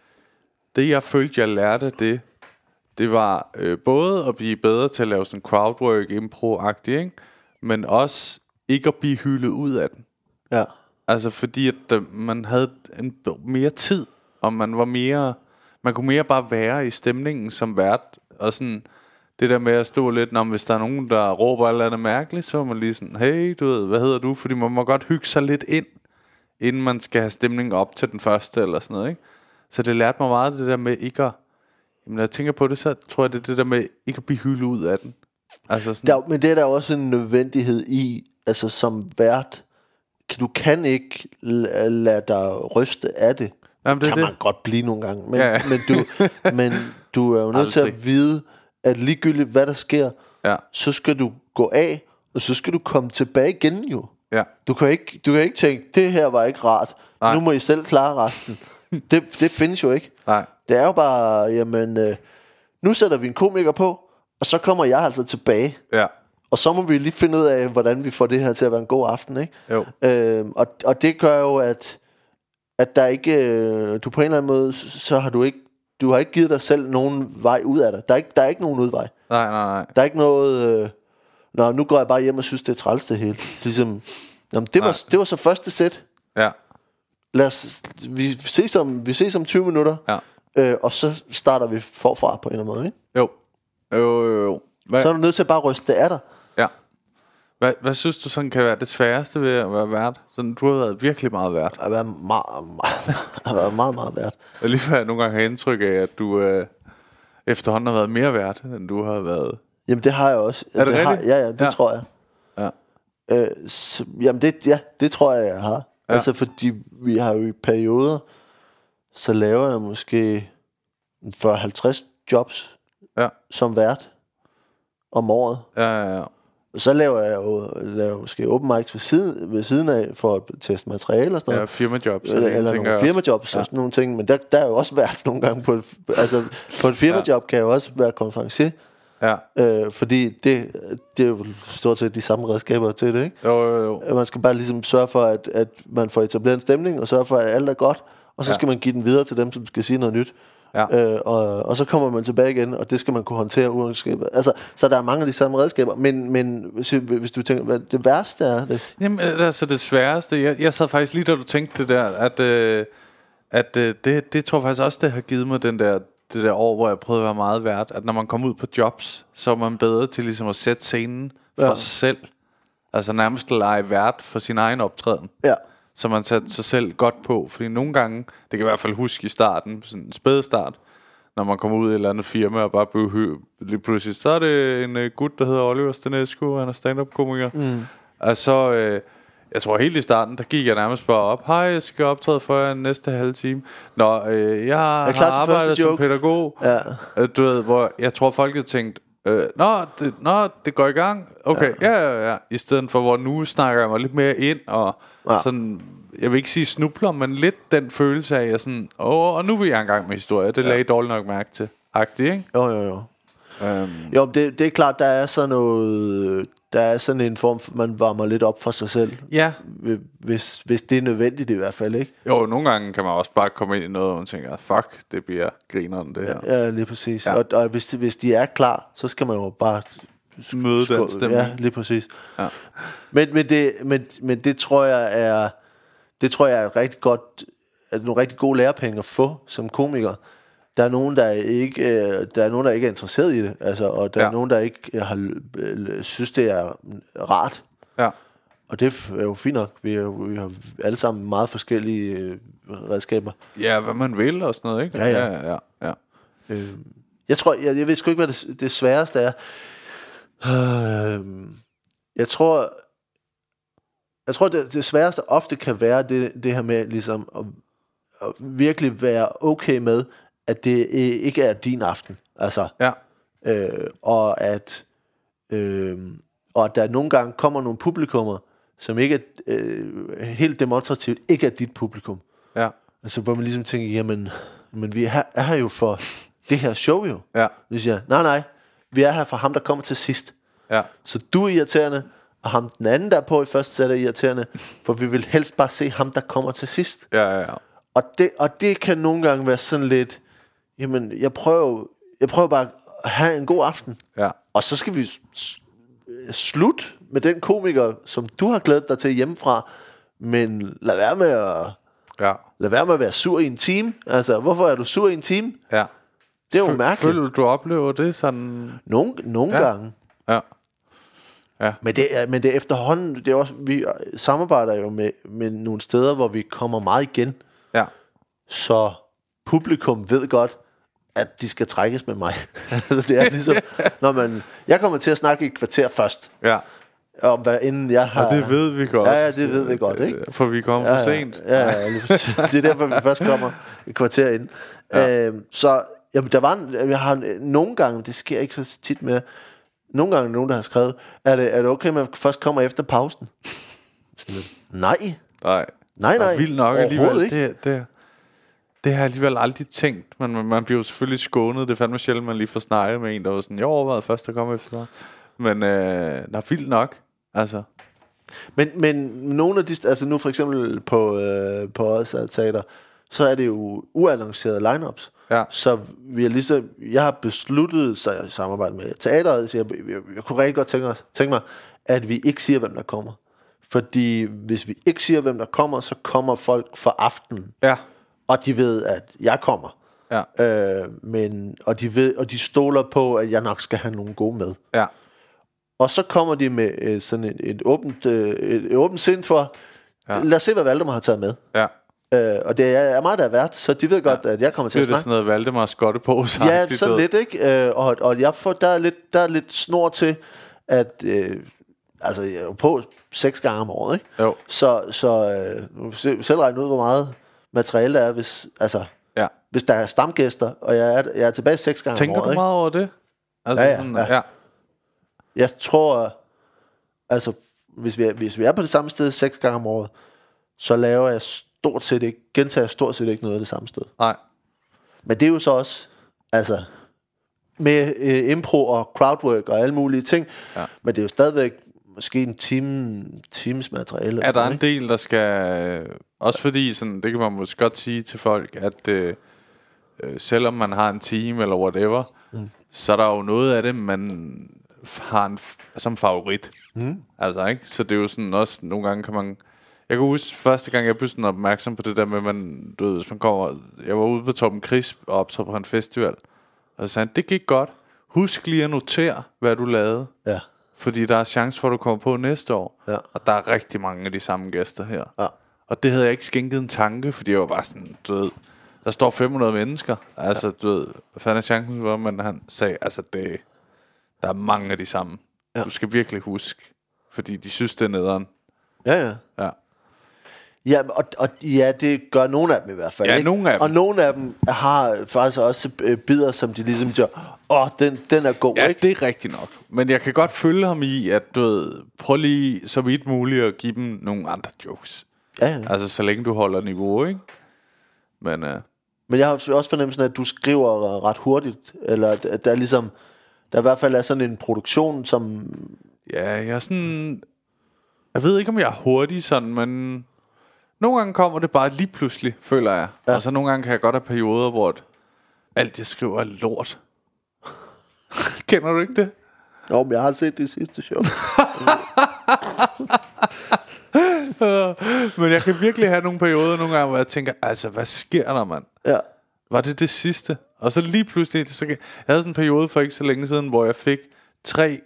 det jeg følte, jeg lærte det, det var øh, både at blive bedre til at lave sådan crowdwork, impro-agtigt, ikke? Men også ikke at blive hyldet ud af den. Ja. Altså fordi at øh, man havde en, mere tid, og man var mere, man kunne mere bare være i stemningen som vært, og sådan det der med at stå lidt, når hvis der er nogen, der råber eller andet mærkeligt, så er man lige sådan, hey, du ved, hvad hedder du? Fordi man må godt hygge sig lidt ind, inden man skal have stemningen op til den første, eller sådan noget, ikke? Så det lærte mig meget, det der med ikke at, jamen når jeg tænker på det, så tror jeg, det er det der med ikke at blive hyldet ud af den. Altså sådan. Der, men det er der også en nødvendighed i, altså som vært, du kan ikke lade dig ryste af det. Jamen, det kan det. Man godt blive nogle gange, men, ja, ja. men, du, men du er jo nødt til at vide, at ligegyldigt hvad der sker, ja. Så skal du gå af, og så skal du komme tilbage igen jo. Ja. Du kan ikke, du kan ikke tænke, det her var ikke rart. Nej. Nu må I selv klare resten. det, det findes jo ikke. Nej. Det er jo bare, jamen, øh, nu sætter vi en komiker på, og så kommer jeg altså tilbage. Ja. Og så må vi lige finde ud af, hvordan vi får det her til at være en god aften, ikke? Jo. Øhm, og, og det gør jo, at, at der ikke, øh, du på en eller anden måde, så har du ikke, du har ikke givet dig selv nogen vej ud af det. Der er ikke, der er ikke nogen udvej. Nej, nej, nej. Der er ikke noget, øh, nå, nu går jeg bare hjem og synes, det er træls det hele. Det er ligesom, jamen, det, var, det var så første sæt. Ja. Lad os, vi ses om, vi ses om tyve minutter, ja. øh, og så starter vi forfra på en eller anden måde, ikke? Jo. Jo, jo, jo. Hvad? Så er du nødt til at bare ryste det af dig. Ja. Hvad, hvad synes du sådan kan være det sværeste ved at være vært? Sådan, du har været virkelig meget vært. Jeg har været meget, meget, har været meget, meget vært. Jeg lige før jeg nogle gange har indtryk af, at du øh, efterhånden har været mere vært, end du har været. Jamen det har jeg også. Er det, det rigtigt? Har, ja, ja, det ja. tror jeg. Ja. Øh, så, jamen det, ja, det tror jeg, jeg har. Ja. Altså fordi vi har jo i perioder, så laver jeg måske fyrre til halvtreds jobs ja. som vært om året. Ja, ja, ja. Og så laver jeg jo laver måske open mics ved siden, ved siden af for at teste materiale og sådan noget. Ja, firmajobs. Eller, eller nogle firmajobs ja. og sådan nogle ting. Men der, der er jo også været nogle gange på et, altså på et firmajob ja. kan jeg jo også være konferencier. Ja. Øh, fordi det, det er jo stort set de samme redskaber til det, ikke? Jo, jo, jo. Man skal bare ligesom sørge for, at, at man får etableret en stemning, og sørge for, at alt er godt. Og så ja. skal man give den videre til dem, som skal sige noget nyt. Ja. Øh, og, og så kommer man tilbage igen, og det skal man kunne håndtere uanset. Altså, så der er mange af de samme redskaber. Men, men hvis, hvis du tænker, hvad det værste er det? Jamen, altså det sværeste. Jeg, jeg sad faktisk lige da du tænkte det der, at, øh, at øh, det, det tror jeg faktisk også, det har givet mig den der, det der år, hvor jeg prøvede at være meget vært. At når man kommer ud på jobs, så er man bedre til ligesom at sætte scenen for ja. sig selv. Altså nærmest lege vært for sin egen optræden. Ja. Så man satte sig selv godt på. Fordi nogle gange, det kan jeg i hvert fald huske i starten, sådan en spædestart, når man kommer ud i et eller andet firma og bare bliver hø- lige pludselig, så er det en uh, gut, der hedder Oliver Stanescu, han er stand-up komiker. Mm. Og så, øh, jeg tror helt i starten, der gik jeg nærmest bare op. Hej, jeg skal optræde for jer næste halve time. Nå, øh, jeg har arbejdet som pædagog. Ja. Øh, du ved, hvor jeg tror folk havde tænkt, øh, nå, det, nå, det går i gang. Okay, ja, ja, ja, ja. I stedet for, hvor nu snakker jeg mig lidt mere ind, og ja. sådan, jeg vil ikke sige snubler, men lidt den følelse af, jeg sådan, åh, og nu vil jeg engang med historie. Det ja. lagde I dårligt nok mærke til. Agtigt, ikke? Jo, jo, jo. Um. Jo, det, det er klart, der er sådan noget, der er sådan en form, man varmer lidt op for sig selv. Ja. Hvis, hvis det er nødvendigt i hvert fald, ikke? Jo, nogle gange kan man også bare komme ind i noget, og man tænker, fuck, det bliver grineren, det her. Ja, ja lige præcis. Ja. Og, og hvis, de, hvis de er klar, så skal man jo bare møde den stemning. Ja, lige præcis. Ja. Men, men, det, men, men det tror jeg er, det tror jeg er rigtig godt, er nogle rigtig gode lærepenge at få som komiker. Der er nogen, der ikke, der er nogen, der ikke er interesseret i det, altså, og der ja. er nogen, der ikke har, synes, det er rart. Ja. Og det er jo fint nok. Vi, er, vi har alle sammen meget forskellige redskaber. Ja, hvad man vil og sådan noget, ikke? Ja, ja. ja, ja, ja. Øh, jeg tror, jeg, jeg ved sgu ikke, hvad det, det sværeste er. Øh, jeg tror, jeg tror, det, det sværeste ofte kan være det, det her med ligesom at, at virkelig være okay med, at det ikke er din aften, altså, ja. øh, og at øh, og at der nogle gange kommer nogle publikummer, som ikke er øh, helt demonstrativt ikke er dit publikum, ja. altså hvor man ligesom tænker, jamen, men vi er her, er her jo for det her show jo, ja. Vi siger, nej nej, vi er her for ham der kommer til sidst, ja. Så du er irriterende, og ham den anden der er på i første sæt er irriterende, for vi vil helst bare se ham der kommer til sidst, ja, ja, ja. Og det og det kan nogle gange være sådan lidt. Jamen, jeg prøver, jeg prøver bare at have en god aften. Ja. Og så skal vi s- slutte med den komiker, som du har glædet dig til hjemmefra. Men lad være med at, ja. lad være med at være sur i en time. Altså, hvorfor er du sur i en time? Ja. Det er jo F- mærkeligt. Føler du oplever det sådan? Nogle, nogle ja. gange. Ja. Ja. Men det er, men det er efterhånden, det er også, vi samarbejder jo med, med nogle steder, hvor vi kommer meget igen. Ja. Så publikum ved godt, at de skal trækkes med mig. Det er ligesom, når man, jeg kommer til at snakke i et kvarter først. Ja. Om hvad inden jeg har. Og det ved vi godt. Ja, ja, det ved vi godt, ikke? For vi kommer ja, for sent. Ja, ja, ja, det er derfor vi først kommer et kvarter ind. Ja. Øhm, så jamen, der var en, jeg har nogle gange, det sker ikke så tit mere. Nogle gange nogen der har skrevet, er det er det okay, at man først kommer efter pausen? Sådan, nej. Nej. Nej, nej. Vildt nok alligevel. Det, det, det har jeg alligevel aldrig tænkt. Men man, man bliver jo selvfølgelig skånet. Det er fandme sjældent, man lige får snakket med en, der var sådan, jeg overvejede først at komme efter dig. Men øh, der er vildt nok. Altså. Men, men nogle af de, altså nu for eksempel på, øh, på Odsal Teater, så er det jo uannoncerede lineups. Ja. Så vi er ligesom, jeg har besluttet, så jeg samarbejder med teateret, så jeg, jeg, jeg kunne rigtig godt tænke, tænke mig, at vi ikke siger, hvem der kommer. Fordi hvis vi ikke siger, hvem der kommer, så kommer folk for aftenen. Ja. Og de ved, at jeg kommer. Ja. Øh, men, og, de ved, og de stoler på, at jeg nok skal have nogle gode med. Ja. Og så kommer de med øh, sådan et, et, åbent, øh, et, et åbent sind for, ja. Lad os se, hvad Valdemar har taget med. Ja. Øh, og det er mig, der er vært, så de ved godt, ja. At jeg kommer til at snakke. Det er sådan noget Valdemar skotte på. Ja, sådan lidt, ikke? Øh, og og jeg får, der, er lidt, der er lidt snor til, at øh, altså, jeg er jo på seks gange om året, ikke? Jo. Så, så øh, selv regne ud, hvor meget materiale der er, hvis, altså, ja. Hvis der er stamgæster, og jeg er, jeg er tilbage seks gange Tænker om året. Tænker du meget over det? Altså, ja, ja, sådan, ja. ja. Jeg tror, altså, hvis vi, er, hvis vi er på det samme sted seks gange om året, så laver jeg stort set ikke, gentager stort set ikke noget af det samme sted. Nej. Men det er jo så også, altså, med øh, impro og crowdwork og alle mulige ting, ja. Men det er jo stadigvæk måske en time, times materiale. Er der en del, der skal, også fordi, sådan, det kan man måske godt sige til folk, at øh, øh, selvom man har en time eller whatever, mm. så er der jo noget af det, man har en f- som favorit. Mm. Altså, ikke? Så det er jo sådan også, nogle gange kan man... Jeg kan huske, første gang jeg blev sådan opmærksom på det der med, man, du ved, hvis man kommer... Jeg var ude på Torben Crisp og optrådte på en festival, og så sagde han, det gik godt. Husk lige at notere, hvad du lavede. Ja. Fordi der er chance for, at du kommer på næste år. Ja. Og der er rigtig mange af de samme gæster her. Ja. Og det havde jeg ikke skænket en tanke, fordi jeg var bare sådan, du ved, der står fem hundrede mennesker. Altså, ja. Du ved, hvad fanden er chancen for, men han sagde, altså, det, der er mange af de samme. Ja. Du skal virkelig huske, fordi de synes, det er nederen. Ja, ja. Ja. Ja, og, og ja, det gør nogle af dem i hvert fald. Ja, ikke? nogle af dem. Og nogle af dem har faktisk også øh, bidder, som de ligesom siger, åh, oh, den, den er god, Ja, ikke? det er rigtigt nok. Men jeg kan godt følge ham i, at du ved, prøv lige så vidt muligt at give dem nogle andre jokes. Ja, ja. Altså, så længe du holder niveau, ikke? Men uh, Men jeg har også fornemmelsen af, at du skriver ret hurtigt, eller at der er ligesom, der i hvert fald er sådan en produktion, som... ja, jeg er sådan... Jeg ved ikke, om jeg er hurtig sådan, men... Nogle gange kommer det bare lige pludselig, føler jeg. Ja. Og så nogle gange kan jeg godt have perioder, hvor alt jeg skriver er lort. Kender du ikke det? Jo, men jeg har set det sidste show. Men jeg kan virkelig have nogle perioder nogle gange, hvor jeg tænker, altså, hvad sker der, mand? Ja. Var det det sidste? Og så lige pludselig, så jeg havde sådan en periode for ikke så længe siden, hvor jeg fik tre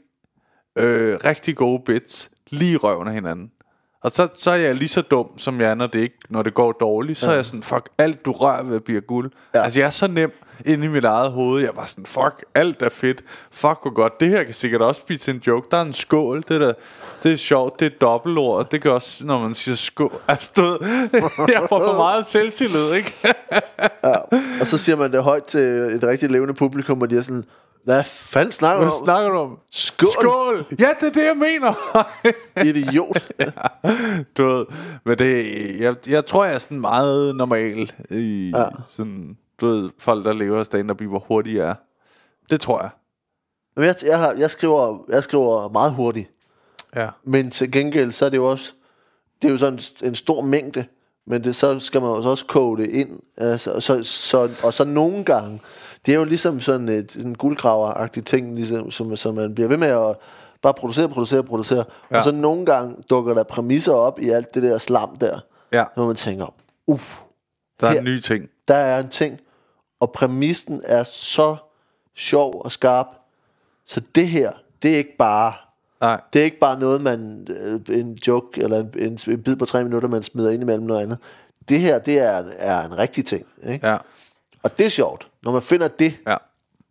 øh, rigtig gode bits lige i røven af hinanden. Og så, så er jeg lige så dum, som jeg er, når det, ikke, når det går dårligt. Så ja. er jeg sådan, fuck, alt du rører ved bliver guld. Ja. Altså, jeg er så nem inde i mit eget hoved. Jeg var sådan, fuck, alt er fedt. Fuck, hvor godt. Det her kan sikkert også blive til en joke. Der er en skål. Det, der, det er sjovt. Det er dobbeltord. Det kan også, når man siger skål. Altså, du ved, jeg får for meget selvtillid, ikke? Ja. Og så siger man det højt til et rigtig levende publikum, og de er sådan... Hvad fanden snakker du om? Hvad snakker du om? Skål! Skål! Ja, det er det, jeg mener. Idiot. Ja, du ved. Men det, jeg, jeg tror, jeg er sådan meget normal i ja. sådan, du ved, folk, der lever stand-up i, hvor hurtigt jeg er. Det tror jeg. Men jeg, jeg, har, jeg, skriver, jeg skriver meget hurtigt. Ja. Men til gengæld, så er det jo også... Det er jo sådan en stor mængde. Men det, så skal man også koge det ind. Altså, så, så, og så nogle gange... Det er jo ligesom sådan et, en guldgraver-agtig ting, ligesom, som, som man bliver ved med at bare producere, producere, producere. Ja. Og så nogle gange dukker der præmisser op i alt det der slam der. Ja. Når man tænker, uff. Der er her, en ny ting. Der er en ting. Og præmissen er så sjov og skarp. Så det her, det er ikke bare... Nej. Det er ikke bare noget, man... En joke, eller en, en, en bid på tre minutter, man smider ind imellem noget andet. Det her, det er, er en rigtig ting. Ikke? Ja. Og det er sjovt, når man finder det. Ja.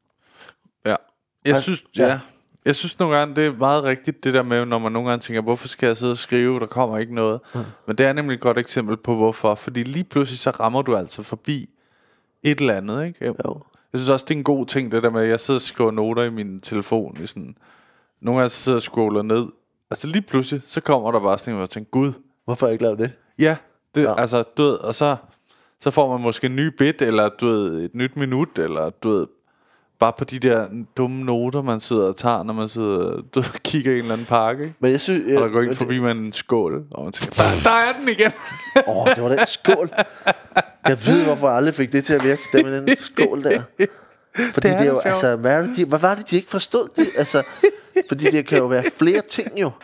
Ja. Jeg Han, synes, ja. ja. Jeg synes nogle gange, det er meget rigtigt, det der med, når man nogle gange tænker, hvorfor skal jeg sidde og skrive, der kommer ikke noget. Mm. Men det er nemlig et godt eksempel på, hvorfor. Fordi lige pludselig, så rammer du altså forbi et eller andet, ikke? Jeg, jo. jeg synes også, det er en god ting, det der med, at jeg sidder og skriver noter i min telefon. I sådan, nogle gange sidder og scroller ned. Altså lige pludselig, så kommer der bare sådan, hvor jeg tænker, gud. Hvorfor har jeg ikke lavet det? Ja, det, ja. altså, du ved, og så... Så får man måske en ny bit, eller du ved, et nyt minut, eller du ved, bare på de der dumme noter, man sidder og tager, når man sidder du ved, kigger i en eller anden park, ikke? Men jeg synes, jeg, og der går ind forbi med en skål, og man tænker, der, der er den igen. Åh, oh, det var den skål. Jeg ved, hvorfor jeg aldrig fik det til at virke, det med den skål der. Fordi det, er det er jo, altså, hvad, er det, de, hvad var det, de ikke forstod? De, altså, fordi det kan jo være flere ting jo.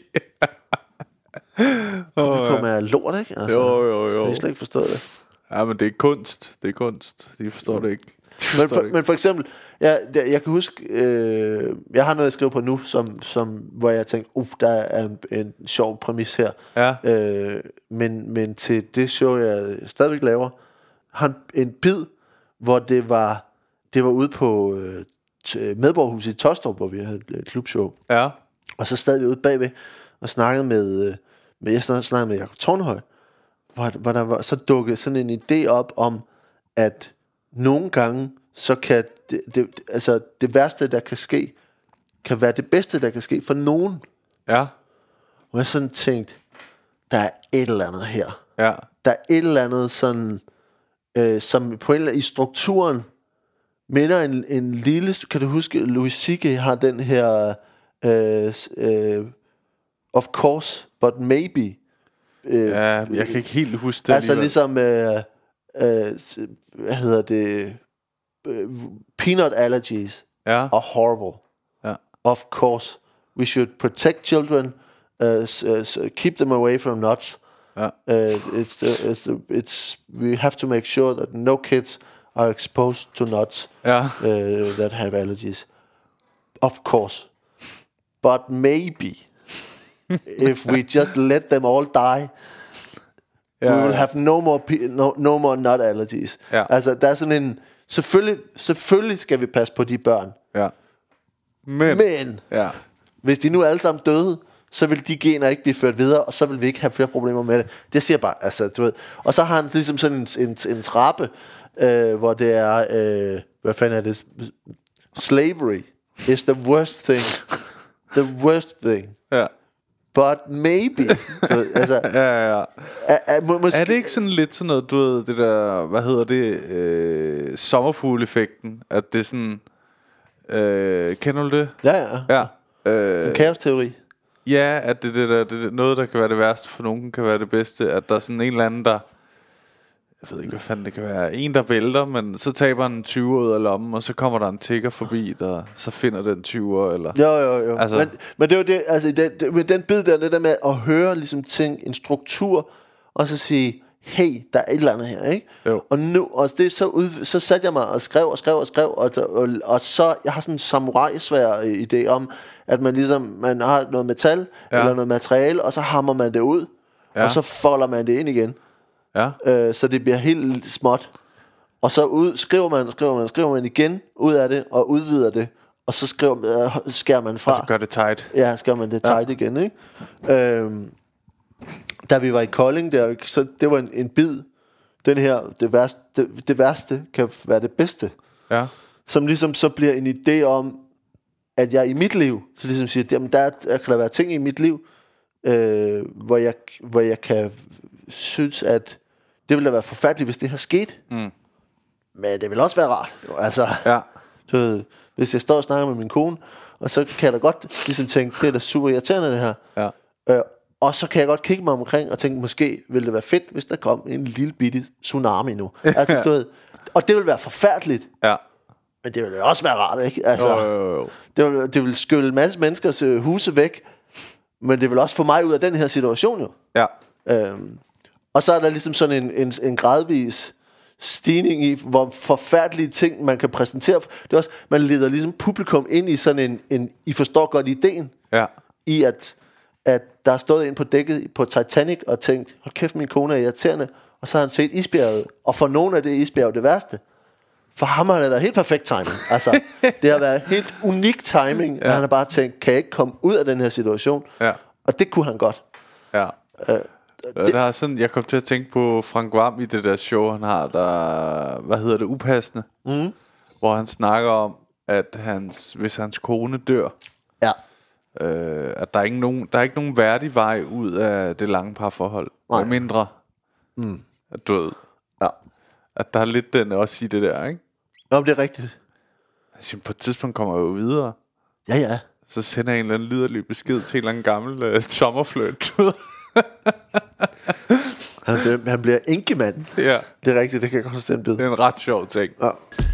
Publikum er lort, ikke? Altså, jo, jo, jo. Jeg har slet ikke forstået det. Ja, men det er kunst. Det er kunst. De forstår det ikke. De men, forstår for, det ikke. men for eksempel, jeg, jeg kan huske, øh, jeg har noget at skrive på nu, som, som, hvor jeg tænkte, uff, der er en, en sjov præmis her. Ja. Øh, men, men til det show, jeg stadigvæk laver, har en, en bid, hvor det var, det var ude på øh, Medborgerhuset i Taastrup, hvor vi havde et klubshow. Ja. Og så stadig ude bagved og snakkede med, med jeg snakkede med Jakob Tornhøj, hvor, hvor der var så dukket sådan en idé op om, at nogle gange så kan det, det, altså det værste der kan ske, kan være det bedste der kan ske for nogen. Ja. Og jeg sådan tænkt, der er et eller andet her. Ja. Der er et eller andet sådan, øh, som på en eller anden, i strukturen minder en, en lille, kan du huske, Louis C K har den her øh, øh, of course, but maybe. Øh, ja, jeg kan ikke helt huske det. Altså alligevel. ligesom øh, øh, hvad hedder det, øh, peanut allergies ja. are horrible. Ja. Of course, we should protect children, uh, s- uh, s- keep them away from nuts. Ja. Uh, it's, uh, it's, uh, it's we have to make sure that no kids are exposed to nuts ja. uh, that have allergies. Of course, but maybe if we just let them all die, ja, we will ja. have no more pe- no, no more nut allergies. Ja. Altså der er sådan en selvfølgelig selvfølgelig skal vi passe på de børn. Ja. Men, Men ja. hvis de nu alle sammen døde, så vil de gener ikke blive ført videre, og så vil vi ikke have flere problemer med det. Det siger bare, altså, du ved. Og så har han ligesom sådan en, en, en trappe, øh, hvor det er, øh, hvad fanden er det? Slavery is the worst thing. The worst thing. Ja. But maybe. Du ved, altså, ja, ja, ja. Er, er, må, måske, er det ikke sådan lidt sådan noget, du ved, det der, hvad hedder det, øh, sommerfugle-effekten, at det er sådan, øh, kender du det? Ja, ja. Ja. Øh, en kaosteori. Ja, at det, det, der, det noget, der kan være det værste for nogen, kan være det bedste. At der er sådan en eller anden, der, jeg ved ikke, hvad fanden det kan være, en, der vælter, men så taber han en tyver ud af lommen, og så kommer der en tigger forbi, der så finder den tyver, eller... Jo, jo, jo. Altså, men, men det er jo det, altså, det, det, med den bid der, det der med at høre ligesom ting, en struktur, og så sige, hey, der er et eller andet her, ikke? Jo. Og nu, og det så, ud, så satte jeg mig og skrev og skrev og skrev, og, og, og så, jeg har sådan en samurai-svær idé om, at man ligesom, man har noget metal, ja. eller noget materiale, og så hammer man det ud, ja. og så folder man det ind igen. Ja. Øh, så det bliver helt småt. Og så ud, skriver man, skriver man, skriver man igen ud af det, og udvider det, og så skriver, øh, skærer man fra. Og så gør det tight. Ja, så gør man det tight ja. igen, ikke? Øhm, da vi var i Kolding der, så det var en, en bid. Den her, det værste, det, det værste kan være det bedste. Ja. Som ligesom så bliver en idé om, at jeg i mit liv, så ligesom siger, jamen der, der kan der være ting i mit liv, øh, hvor, jeg, hvor jeg kan synes, at det ville da være forfærdeligt, hvis det har sket. Mm. Men det vil også være rart. Jo. Altså, ja. så, hvis jeg står og snakker med min kone, og så kan jeg da godt ligesom tænke, det er da super irriterende det her. Ja. Øh, og så kan jeg godt kigge mig omkring og tænke, måske ville det være fedt, hvis der kom en lille bitte tsunami nu. Altså, du ved, og det ville være forfærdeligt. Ja. Men det ville også være rart, ikke? Altså, jo, jo, jo. Det ville, det ville skylle en masse menneskers øh, huse væk, men det vil også få mig ud af den her situation jo. Ja. Øhm, og så er der ligesom sådan en, en, en gradvis stigning i, hvor forfærdelige ting man kan præsentere. Det er også, man leder ligesom publikum ind i sådan en, en I forstår godt ideen, ja. i at, at der er stået ind på dækket på Titanic og tænkt, hold kæft, min kone er irriterende, og så har han set isbjerget, og for nogen af det isbjerg det værste. For ham er det helt perfekt timing. Altså, det har været helt unik timing, ja. Og han har bare tænkt, kan jeg ikke komme ud af den her situation? Ja. Og det kunne han godt. Ja. Øh, det, der er sådan, jeg kom til at tænke på Frank Hvam i det der show, han har, der, hvad hedder det, Upassende, mm. hvor han snakker om, at hans, hvis hans kone dør, ja. øh, at der er, ikke nogen, der er ikke nogen værdig vej ud af det lange parforhold. Og mindre, mm. at du ved, ja. at der er lidt den også i det der, ikke? Nå, det er rigtigt. Altså, på et tidspunkt kommer jeg jo videre. Ja, ja. Så sender jeg en eller anden liderlig besked til en eller anden gammel øh, sommerfløjt. han, bliver, han bliver enkemand. Ja. Det er rigtigt, det kan jeg godt forstå en bid. Det er en ret sjov ting. Ja.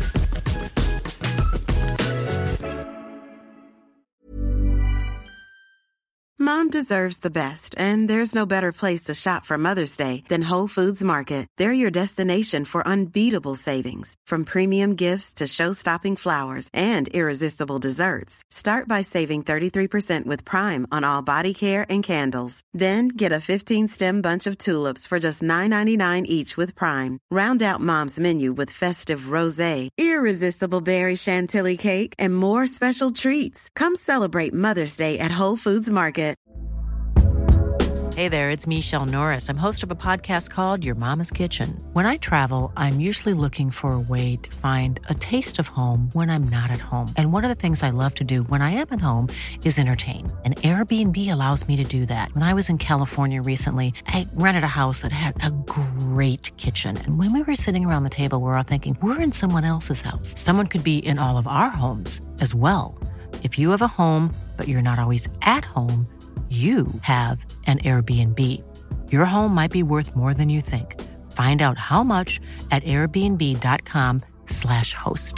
Mom deserves the best, and there's no better place to shop for Mother's Day than Whole Foods Market. They're your destination for unbeatable savings, from premium gifts to show-stopping flowers and irresistible desserts. Start by saving thirty-three percent with Prime on all body care and candles. Then get a fifteen-stem bunch of tulips for just nine ninety-nine each with Prime. Round out Mom's menu with festive rosé, irresistible berry chantilly cake, and more special treats. Come celebrate Mother's Day at Whole Foods Market. Hey there, it's Michelle Norris. I'm host of a podcast called Your Mama's Kitchen. When I travel, I'm usually looking for a way to find a taste of home when I'm not at home. And one of the things I love to do when I am at home is entertain. And Airbnb allows me to do that. When I was in California recently, I rented a house that had a great kitchen. And when we were sitting around the table, we were all thinking, we're in someone else's house. Someone could be in all of our homes as well. If you have a home, but you're not always at home, you have an Airbnb. Your home might be worth more than you think. Find out how much at airbnb.com slash host.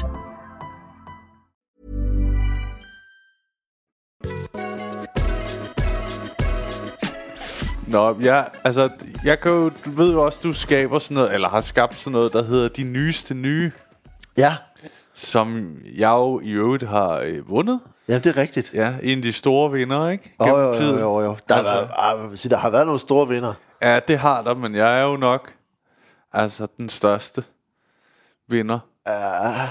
Nå, ja, altså, jeg kan jo, du ved jo også, du skaber sådan noget, eller har skabt sådan noget, der hedder De Nyeste Nye. Ja. Som jeg jo i øvrigt har øh, vundet. Ja, det er rigtigt. Ja, en af de store vinder, ikke? Jo, jo, jo, jo, jo. Der, altså, er, der har været nogle store vinder. Ja, det har der, men jeg er jo nok altså den største vinder. Ja.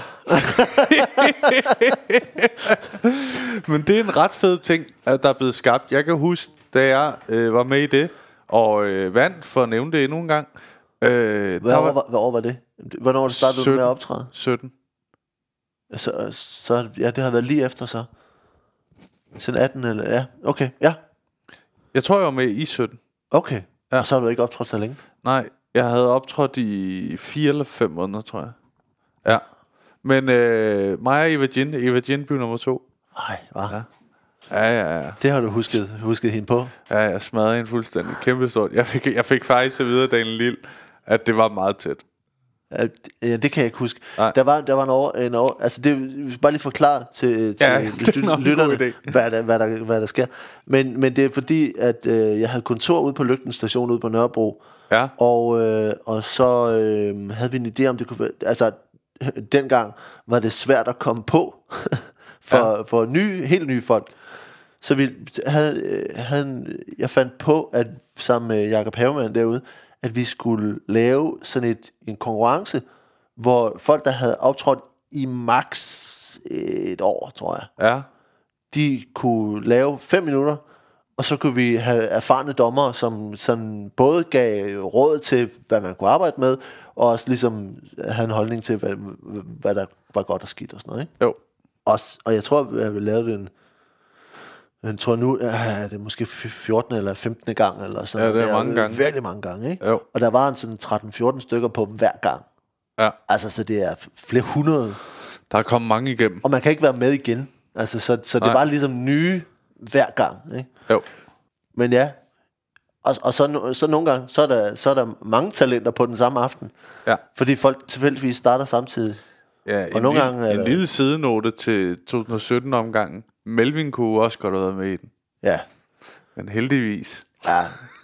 Men det er en ret fed ting, at der er blevet skabt. Jeg kan huske, da jeg øh, var med i det, og øh, vandt, for at nævne det endnu en gang. Øh, hvad, år, var, hvad år var det? Hvornår startede sytten, du med at optræde? sytten. Så, så ja, det har været lige efter så. Siden atten eller ja, okay, ja. Jeg tror jeg var med i sytten. Okay. Ja. Og så har du ikke optrådt så længe? Nej, jeg havde optrådt i fire eller fem måneder, tror jeg. Ja. Men øh, mig og Eva Jin, Eva Jin blev nummer to. Nej, hva? Ja. Ja, ja, ja. Det har du husket, husket hende på? Ja, jeg smadrede hende fuldstændig. Kæmpe stort. Jeg fik, jeg fik faktisk at vide af Daniel Lille, at det var meget tæt. Ja, det kan jeg ikke huske. Nej. Der var der var en år, en år altså det bare lige forklare til til ja, lytterne hvad der hvad der hvad der sker. Men men det er fordi at øh, jeg havde kontor ude på Lygten station ude på Nørrebro. Ja. Og øh, og så øh, havde vi en idé om det kunne være, altså dengang var det svært at komme på for ja. for nye helt nye folk. Så vi havde havde en, jeg fandt på at sammen med Jakob Havemann derude, at vi skulle lave sådan et, en konkurrence, hvor folk, der havde optrådt i max et år, tror jeg, ja. de kunne lave fem minutter, og så kunne vi have erfarne dommere, som sådan både gav råd til, hvad man kunne arbejde med, og også ligesom havde en holdning til, hvad, hvad der var godt og skidt og sådan noget, ikke? Jo. Og, og jeg tror, at vi lavede en Jeg tror nu, ja, det er måske fjortende eller femtende gang eller sådan. Ja, det er, det er mange gange. Virkelig mange gange, ikke? Jo. Og der var en sådan tretten fjorten stykker på hver gang. Ja. Altså, så det er flere hundrede. Der er kommet mange igennem. Og man kan ikke være med igen. Altså, så, så det var ligesom nye hver gang, ikke? Jo. Men ja. Og, og så, så nogle gange, så er, der, så er der mange talenter på den samme aften. Ja. Fordi folk tilfældigvis starter samtidig. Ja, og en, nogle lille, gange, en lille sidenote til to tusind og sytten omgangen. Melvin kunne også godt have været med i den. Ja. Men heldigvis. Ja.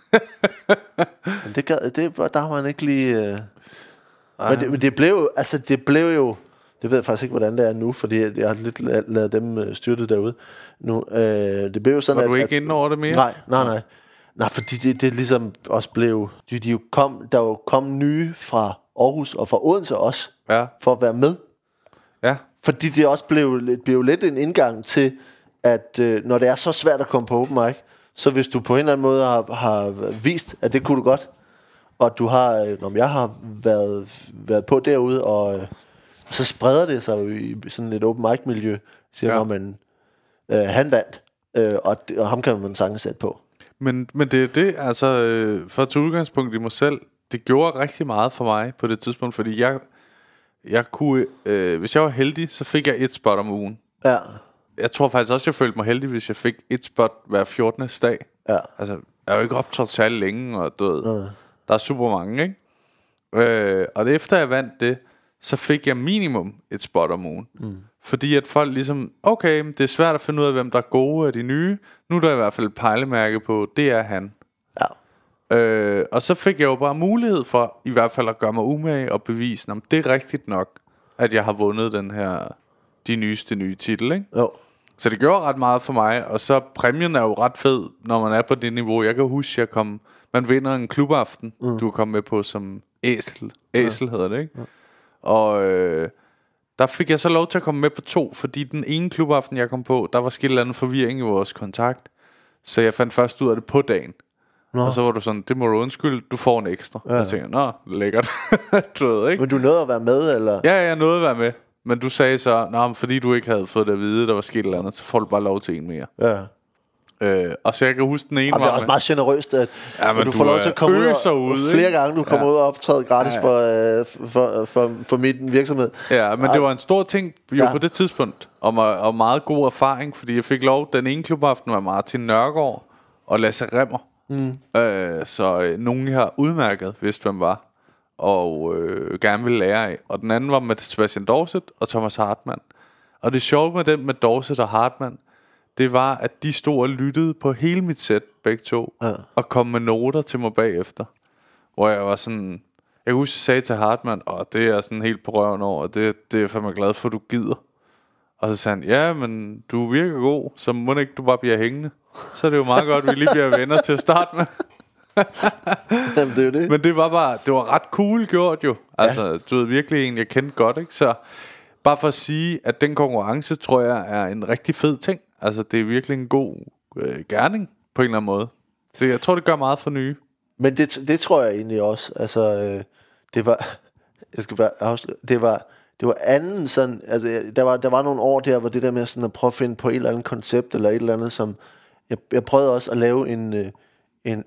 Men det, gad, det der har man ikke lige øh... men, det, men det blev jo, altså det blev jo, det ved jeg faktisk ikke hvordan det er nu, fordi jeg har lidt lavet dem styrtet derude nu. Øh, det blev jo sådan, var du at, ikke inde over det mere? Nej, nej, nej. Nej, fordi det, det ligesom også blev, de, de jo kom, der jo kom nye fra Aarhus og fra Odense også, ja. for at være med. Ja. Fordi det også blev, blev lidt en indgang til, at øh, når det er så svært at komme på open mic, så hvis du på en eller anden måde har, har vist, at det kunne du godt, og du har, øh, når jeg har været, været på derude, og øh, så spreder det sig i sådan et open mic miljø, siger ja. Når man, øh, han vandt, øh, og, og ham kan man sagtens sætte på. Men, men det er det, altså øh, for at tage udgangspunkt i mig selv, det gjorde rigtig meget for mig på det tidspunkt, fordi jeg, jeg kunne, øh, hvis jeg var heldig, så fik jeg et spot om ugen. Ja. Jeg tror faktisk også, jeg følte mig heldig, hvis jeg fik et spot hver fjortende dag. Ja. Altså, jeg har jo ikke optrådt særlig længe, og du ved, ja. Der er super mange, ikke? Øh, og det, efter jeg vandt det, så fik jeg minimum et spot om ugen. Mm. Fordi at folk ligesom, okay, det er svært at finde ud af, hvem der er gode af de nye. Nu er der i hvert fald et pejlemærke på, det er han. Ja. Øh, og så fik jeg jo bare mulighed for, i hvert fald at gøre mig umage og bevise, om det er rigtigt nok, at jeg har vundet den her, de nyeste nye titel, ikke? Jo. Så det gjorde ret meget for mig. Og så præmien er jo ret fed, når man er på det niveau. Jeg kan huske, jeg kom, man vinder en klubaften, mm. du kan komme med på som æsel. Æsel ja. Hedder det, ikke? Ja. Og øh, der fik jeg så lov til at komme med på to, fordi den ene klubaften, jeg kom på, der var sket en eller anden forvirring i vores kontakt. Så jeg fandt først ud af det på dagen. Nå. Og så var du sådan, det må du undskylde, du får en ekstra. Ja. Og jeg tænkte, nå, lækkert. Du ved, ikke? Men du nåede at være med, eller? Ja, jeg nåede at være med. Men du sagde så, nå, fordi du ikke havde fået det at vide, der var sket et eller andet, så får du bare lov til en mere. Ja. Øh, og så jeg kan huske den ene. Jamen, det er også meget generøst, at, ja, at du, du får lov til at komme ud, og, ud flere gange du kommer ja. ud og optræde gratis ja, ja. For, for, for, for, for min virksomhed. Ja, men og, det var en stor ting jo ja. På det tidspunkt, og, og meget god erfaring, fordi jeg fik lov, den ene klubaften var Martin Nørgaard og Lasse Remmer. Mm. Øh, så øh, nogen jeg har udmærket, vidste hvem var, og øh, gerne ville lære af. Og den anden var med Sebastian Dorset og Thomas Hartmann. Og det sjove med den med Dorset og Hartmann, det var, at de stod og lyttede på hele mit sæt, begge to, ja. Og kom med noter til mig bagefter. Hvor jeg var sådan, jeg kan huske, jeg sagde til Hartmann, og det er sådan helt på røven over, og det, det er jeg fandme glad for, at du gider. Og så sagde han, ja, men du virker god, så må ikke du bare bliver hængende. Så er det jo meget godt, at vi lige bliver venner til at starte med. Jamen, det er jo det. Men det var bare, det var ret cool gjort jo. Altså, ja. Du ved, virkelig en, jeg kendte godt, ikke? Så bare for at sige, at den konkurrence, tror jeg, er en rigtig fed ting. Altså, det er virkelig en god øh, gerning. på en eller anden måde. Så jeg tror, det gør meget for nye. Men det, det tror jeg egentlig også. Altså, øh, det var... Jeg skal bare afsløre, det var... Det var anden sådan, altså der var, der var nogle år der, hvor det der med sådan at prøve at finde på et eller andet koncept, eller et eller andet, som, jeg, jeg prøvede også at lave en, øh, en,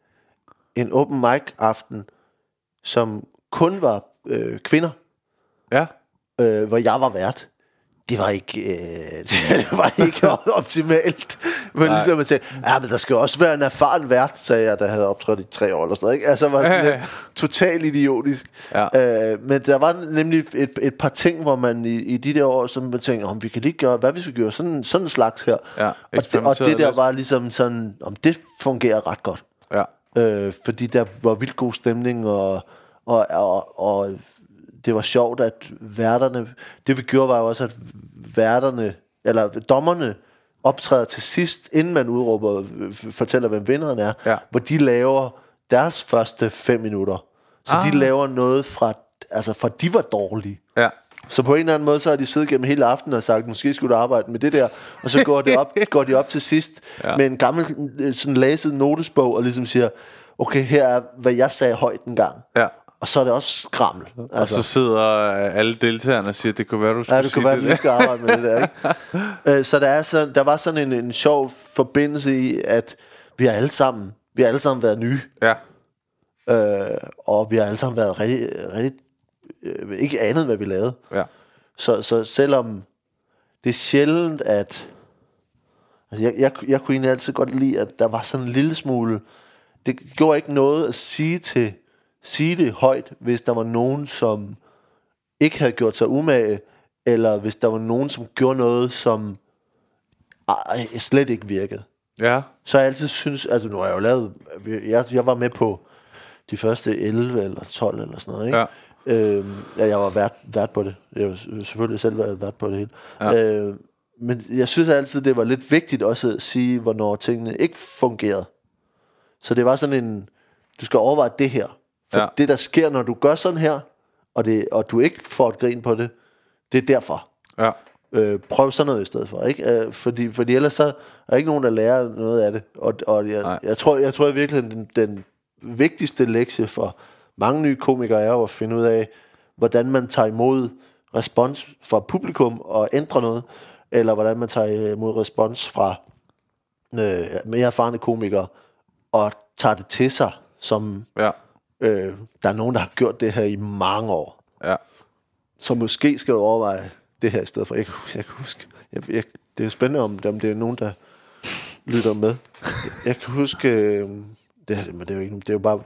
en open mic aften, som kun var øh, kvinder, Ja. øh, hvor jeg var vært. Det var ikke, øh, det var ikke optimalt. Men Nej. ligesom at sige, ja, men der skal også være en erfaren vært, sagde jeg, der havde optrådt i tre år eller sådan noget, ikke? Altså var sådan lidt totalt idiotisk. Ja. Øh, men der var nemlig et, et par ting, hvor man i, i de der år, som man tænkte, om vi kan lige gøre, hvad hvis vi gør sådan, sådan en slags her. Ja, og, det, og det der lidt. var ligesom sådan, om det fungerer ret godt. Ja. Øh, fordi der var vildt god stemning, og, og, og, og det var sjovt, at værterne, det vi gjorde var jo også, at værterne, eller dommerne, optræder til sidst, inden man udråber, fortæller, hvem vinderen er, Ja. hvor de laver deres første fem minutter. Så ah. de laver noget fra, altså fra de var dårlige. Ja. Så på en eller anden måde, så har de siddet gennem hele aftenen og sagt, måske skulle du arbejde med det der, og så går, det op, går de op til sidst Ja. med en gammel, sådan læset notesbog, og ligesom siger, okay, her er, hvad jeg sagde højt en gang. Ja. Og så er det også skrammel. Altså. Og så sidder alle deltagerne og siger, det kunne være, du skulle Ja, det kunne sige være, det at du lige skal arbejde med det der, ikke? Så der, er så der var sådan en, en sjov forbindelse i, at vi har alle sammen, vi har alle sammen været nye. Ja. Øh, og vi har alle sammen været rigtig, rigtig øh, ikke andet, hvad vi lavede. Ja. Så, så selvom det er sjældent, at altså jeg, jeg, jeg kunne egentlig altid godt lide, at der var sådan en lille smule, det gjorde ikke noget at sige til sige det højt, hvis der var nogen, som ikke havde gjort sig umage, eller hvis der var nogen, som gjorde noget, som ej, slet ikke virkede. Ja. Så jeg altid synes, altså nu har jeg jo lavet, jeg, jeg var med på de første elleve eller tolv eller sådan noget, ikke? Ja. Øhm, ja, jeg var vært, vært på det. Jeg var selvfølgelig selv været vært på det hele. Ja. Øhm, men jeg synes altid, det var lidt vigtigt også at sige, hvornår tingene ikke fungerede. Så det var sådan en, du skal overveje det her. For Ja. det, der sker, når du gør sådan her, og, det, og du ikke får et grin på det, det er derfor. Ja. Øh, prøv sådan noget i stedet for, ikke? Øh, fordi, fordi ellers så er der ikke nogen, der lærer noget af det. Og, og jeg, jeg, tror, jeg tror i virkeligheden, den, den vigtigste lektie for mange nye komikere er jo at finde ud af, hvordan man tager imod respons fra publikum og ændrer noget, eller hvordan man tager imod respons fra øh, mere erfarne komikere og tager det til sig, som Ja. øh, der er nogen, der har gjort det her i mange år. Ja. Så måske skal du overveje det her i stedet for. Jeg kan, jeg kan huske, jeg, jeg, det er spændende om, om det er nogen, der lytter med. Jeg, jeg kan huske, øh, det, men det er jo ikke, det er jo bare,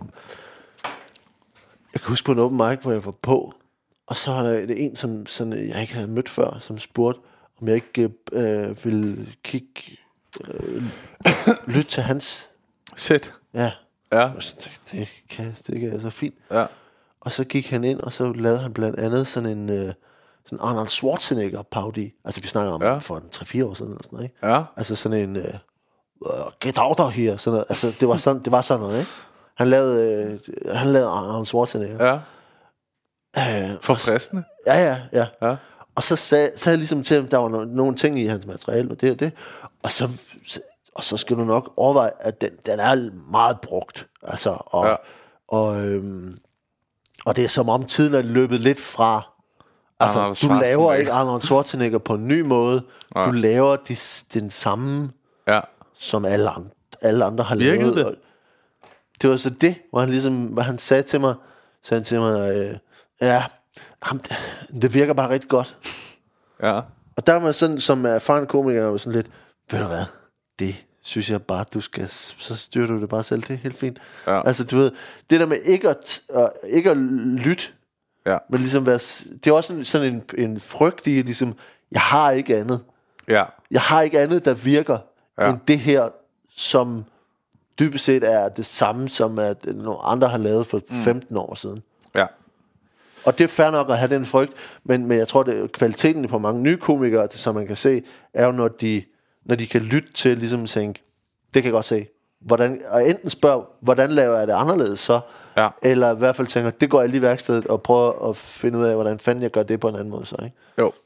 jeg kan huske på en open mic, hvor jeg var på, og så var der en, som sådan, jeg ikke havde mødt før, som spurgte, om jeg ikke øh, ville kigge, øh, lytte til hans. Sæt. Ja. Ja. Og så tænkte jeg, det kan, det kan så fint. Ja. Og så gik han ind, og så lavede han blandt andet sådan en øh, sådan Arnold Schwarzenegger parodi. Altså vi snakker om Ja. for en tre fire år siden eller sådan noget, ikke? Ja. Altså sådan en øh, get out of here, sådan noget. Altså det var sådan, det var sådan noget, ikke? Han lavede øh, han lavede Arnold Schwarzenegger. Ja. Øh, Forfriskende. ja, ja, ja. Ja. Og så sagde, sagde jeg ligesom til ham, der var no- nogle ting i hans materiale med det og det. Og så, og så skal du nok overveje, at den, den er meget brugt. Altså, og, Ja. og, øhm, og det er som om tiden er løbet lidt fra. Altså, Arnold du Schwarzenegger. laver ikke Arnold Schwarzenegger på en ny måde. Ja. Du laver de, den samme, Ja. som alle andre, alle andre har Virkede lavet. det? Og det var så det, hvor han ligesom, hvor han sagde til mig, sagde han til mig, øh, ja, ham, det virker bare rigtig godt. Ja. Og der var man sådan, som erfaren komiker, var sådan lidt, ved du hvad, det synes jeg bare, du skal, så styrer du det bare selv, det er helt fint. Ja. Altså, du ved, det der med ikke at, uh, ikke at lytte, Ja. men ligesom være, det er også sådan, sådan en, en frygt i, ligesom, jeg har ikke andet. Ja. Jeg har ikke andet, der virker, Ja. ja. end det her, som dybest set er det samme, som at nogle andre har lavet for mm. femten år siden. Ja. Og det er fair nok at have den frygt, men, men jeg tror, at kvaliteten på mange nye komikere, som man kan se, er jo, når de, når de kan lytte til, ligesom tænke, det kan jeg godt se. Hvordan, og enten spørge, hvordan laver jeg det anderledes så? Ja. Eller i hvert fald tænker, det går jeg lige i værkstedet og prøver at finde ud af, hvordan fanden jeg gør det på en anden måde så, ikke? Jo.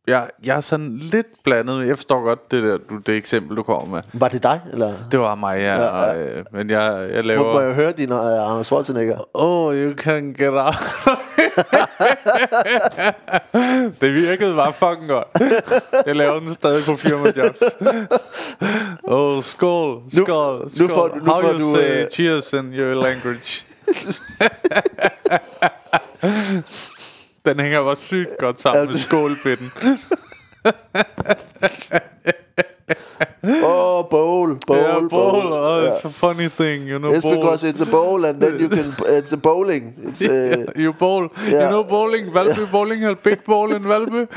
jeg, jeg er sådan lidt blandet. Jeg forstår godt det der, du, det eksempel, du kommer med. Var det dig, eller? Det var mig, ja. ja, ja. Og, øh, men jeg, jeg laver... Må, må jeg høre din uh, Arnold Schwarzenegger? Oh, you can get out. Det virkede bare fucking godt. Jeg laver den stadig på firmajobs. Oh, skål, skål, nu, skål. Nu får, nu How får you du say uh... cheers in your language? Den hænger bare sygt godt sammen med skålbitten. Oh, bowl, bowl, yeah, bowl. bowl. Oh, yeah. it's a funny thing, you know. It's bowl. because it's a bowl, and then you can. It's a bowling. It's a, yeah, you bowl. Yeah. You know bowling. Valby yeah. Bowling har big bowl in Valby.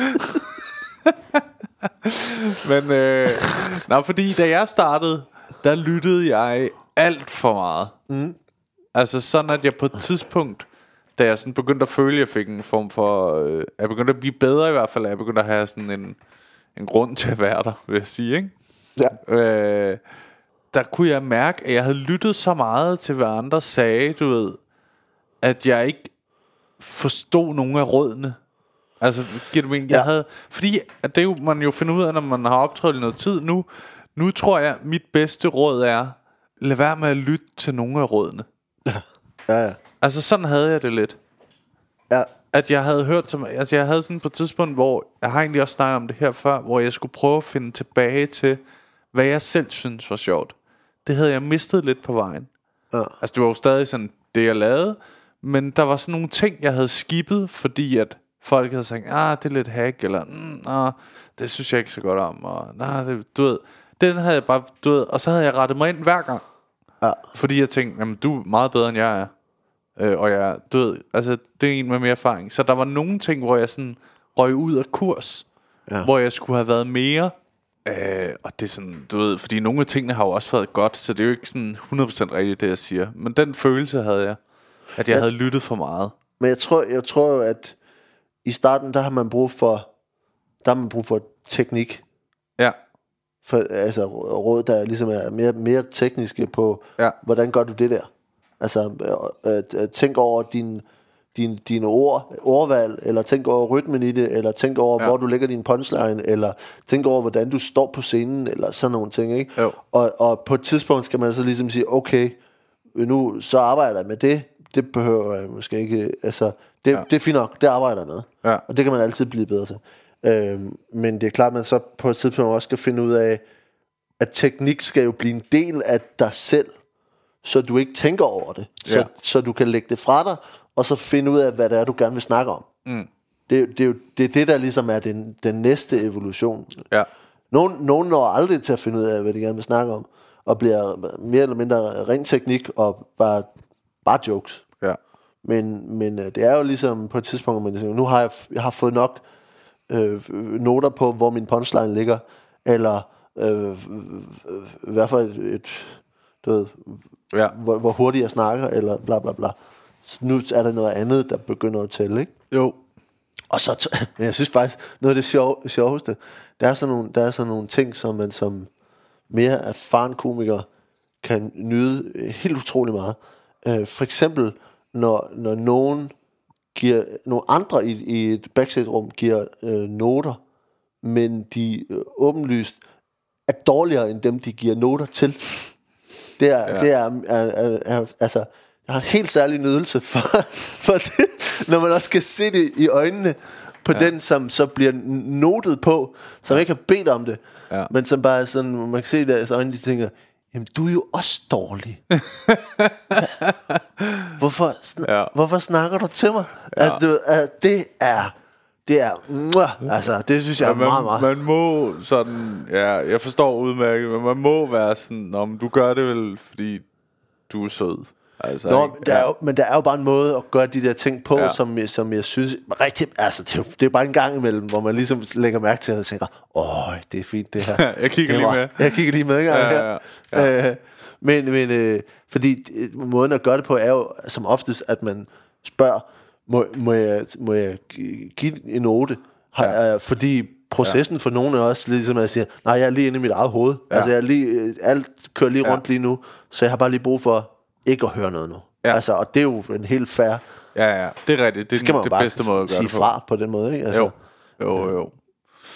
Men øh, nej, fordi da jeg startede, der lyttede jeg alt for meget. Mm. Altså sådan, at jeg på et tidspunkt, da jeg sådan begyndte at føle, at jeg fik en form for... Øh, jeg begyndte at blive bedre i hvert fald. Jeg begyndte at have sådan en, en grund til at være der, vil jeg sige, ikke? Ja. Øh, der kunne jeg mærke, at jeg havde lyttet så meget til, hvad andre sagde, du ved, at jeg ikke forstod nogen af rådene. Altså, giver du mening? Jeg ja. havde... Fordi at det er jo, man jo finder ud af, når man har optrådt i noget tid. Nu, nu tror jeg, mit bedste råd er, lad være med at lytte til nogle af rådene. Ja, ja. Altså sådan havde jeg det lidt. Ja. At jeg havde hørt som, altså jeg havde sådan på et tidspunkt, hvor jeg har egentlig også snakket om det her før, hvor jeg skulle prøve at finde tilbage til, hvad jeg selv synes var sjovt. Det havde jeg mistet lidt på vejen. Ja. Altså det var jo stadig sådan det jeg lavede, men der var sådan nogle ting jeg havde skippet, fordi at folk havde sagt, ah, det er lidt hack, eller mm, ah, det synes jeg ikke så godt om, og nah, det, du ved, den havde jeg bare, du ved, og så havde jeg rettet mig ind hver gang. Ja. Fordi jeg tænkte, jamen du er meget bedre end jeg er. øh, Og jeg, du ved, altså det er en med mere erfaring. Så der var nogle ting, hvor jeg sådan røg ud af kurs, ja. Hvor jeg skulle have været mere øh, og det er sådan, du ved, fordi nogle af tingene har jo også været godt, så det er jo ikke sådan hundrede procent rigtigt det jeg siger. Men den følelse havde jeg, at jeg ja. havde lyttet for meget. Men jeg tror, jeg tror jo, at i starten, der har man brug for Der har man brug for teknik. Ja. For, altså råd, der ligesom er mere, mere tekniske på, ja. Hvordan gør du det der? Altså, øh, øh, tænk over din, din, dine ord, ordvalg, eller tænk over rytmen i det, eller tænk over, ja. Hvor du lægger din punchline, eller tænk over, hvordan du står på scenen, eller sådan nogle ting, ikke? Og, og på et tidspunkt skal man så ligesom sige, okay, nu så arbejder jeg med det, det behøver jeg måske ikke, altså, det, ja. Det er fint nok, det arbejder jeg med, ja. Og det kan man altid blive bedre til. Øhm, men det er klart, at man så på et tidspunkt også skal finde ud af, at teknik skal jo blive en del af dig selv, så du ikke tænker over det, så, ja. Så du kan lægge det fra dig, og så finde ud af, hvad det er, du gerne vil snakke om. Mm. Det, det, er jo, det er det, der ligesom er den, den næste evolution. Ja. Nogen, nogen når aldrig til at finde ud af, hvad de gerne vil snakke om, og bliver mere eller mindre ren teknik, og bare, bare jokes. Ja. Men, men det er jo ligesom på et tidspunkt, hvor man siger, nu har jeg, jeg har fået nok øh, noter på, hvor min punchline ligger, eller øh, i hvert fald et, et du ved, ja. hvor, hvor hurtigt jeg snakker, eller bla bla bla. Så nu er der noget andet, der begynder at tælle, ikke? Jo. Og så, t- men jeg synes faktisk, noget af det sjov, sjoveste, der er, sådan nogle, der er sådan nogle ting, som man som mere erfaren komiker kan nyde helt utrolig meget. Øh, for eksempel, når, når nogen giver, nogle andre i, i et backstage-rum giver øh, noter, men de øh, åbenlyst er dårligere end dem, de giver noter til. Det er, ja. det er, er, er, er altså, jeg har en helt særlig nydelse for, for det, når man også kan se det i øjnene på ja. Den, som så bliver notet på, som ja. Ikke har bedt om det, ja. Men som bare er sådan, man kan se det i øjnene, de tænker, jamen du er jo også dårlig. hvorfor, sn- ja. Hvorfor snakker du til mig? Ja. Altså, du, altså, det er Det er muah, altså det synes jeg ja, er man, meget meget. Man må sådan, ja, jeg forstår udmærket, men man må være sådan, nå, men du gør det vel fordi du er sød. Altså, Nå, der er jo, men der er jo bare en måde at gøre de der ting på, ja. som, som jeg synes rigtig, altså det er, det er bare en gang imellem, hvor man ligesom lægger mærke til, at jeg tænker, åh, det er fint det her. jeg kigger det lige var, med. Jeg kigger lige med, ja, ja, ja. Ja. Øh, men men øh, fordi måden at gøre det på er jo som oftest, at man spørger, må, må, jeg, må jeg give en note? Har, ja. øh, fordi processen ja. For nogen er også ligesom at jeg siger, nej, jeg er lige inde i mit eget hoved. Ja. Altså jeg er lige, alt kører lige rundt ja. Lige nu, så jeg har bare lige brug for ikke at høre noget nu. Ja. Altså, og det er jo en helt fair. Ja, ja, det er rigtigt. Det er skal man det bare bedste måde at gøre sige det på. Fra på den måde, ikke? Altså. Jo, jo, jo.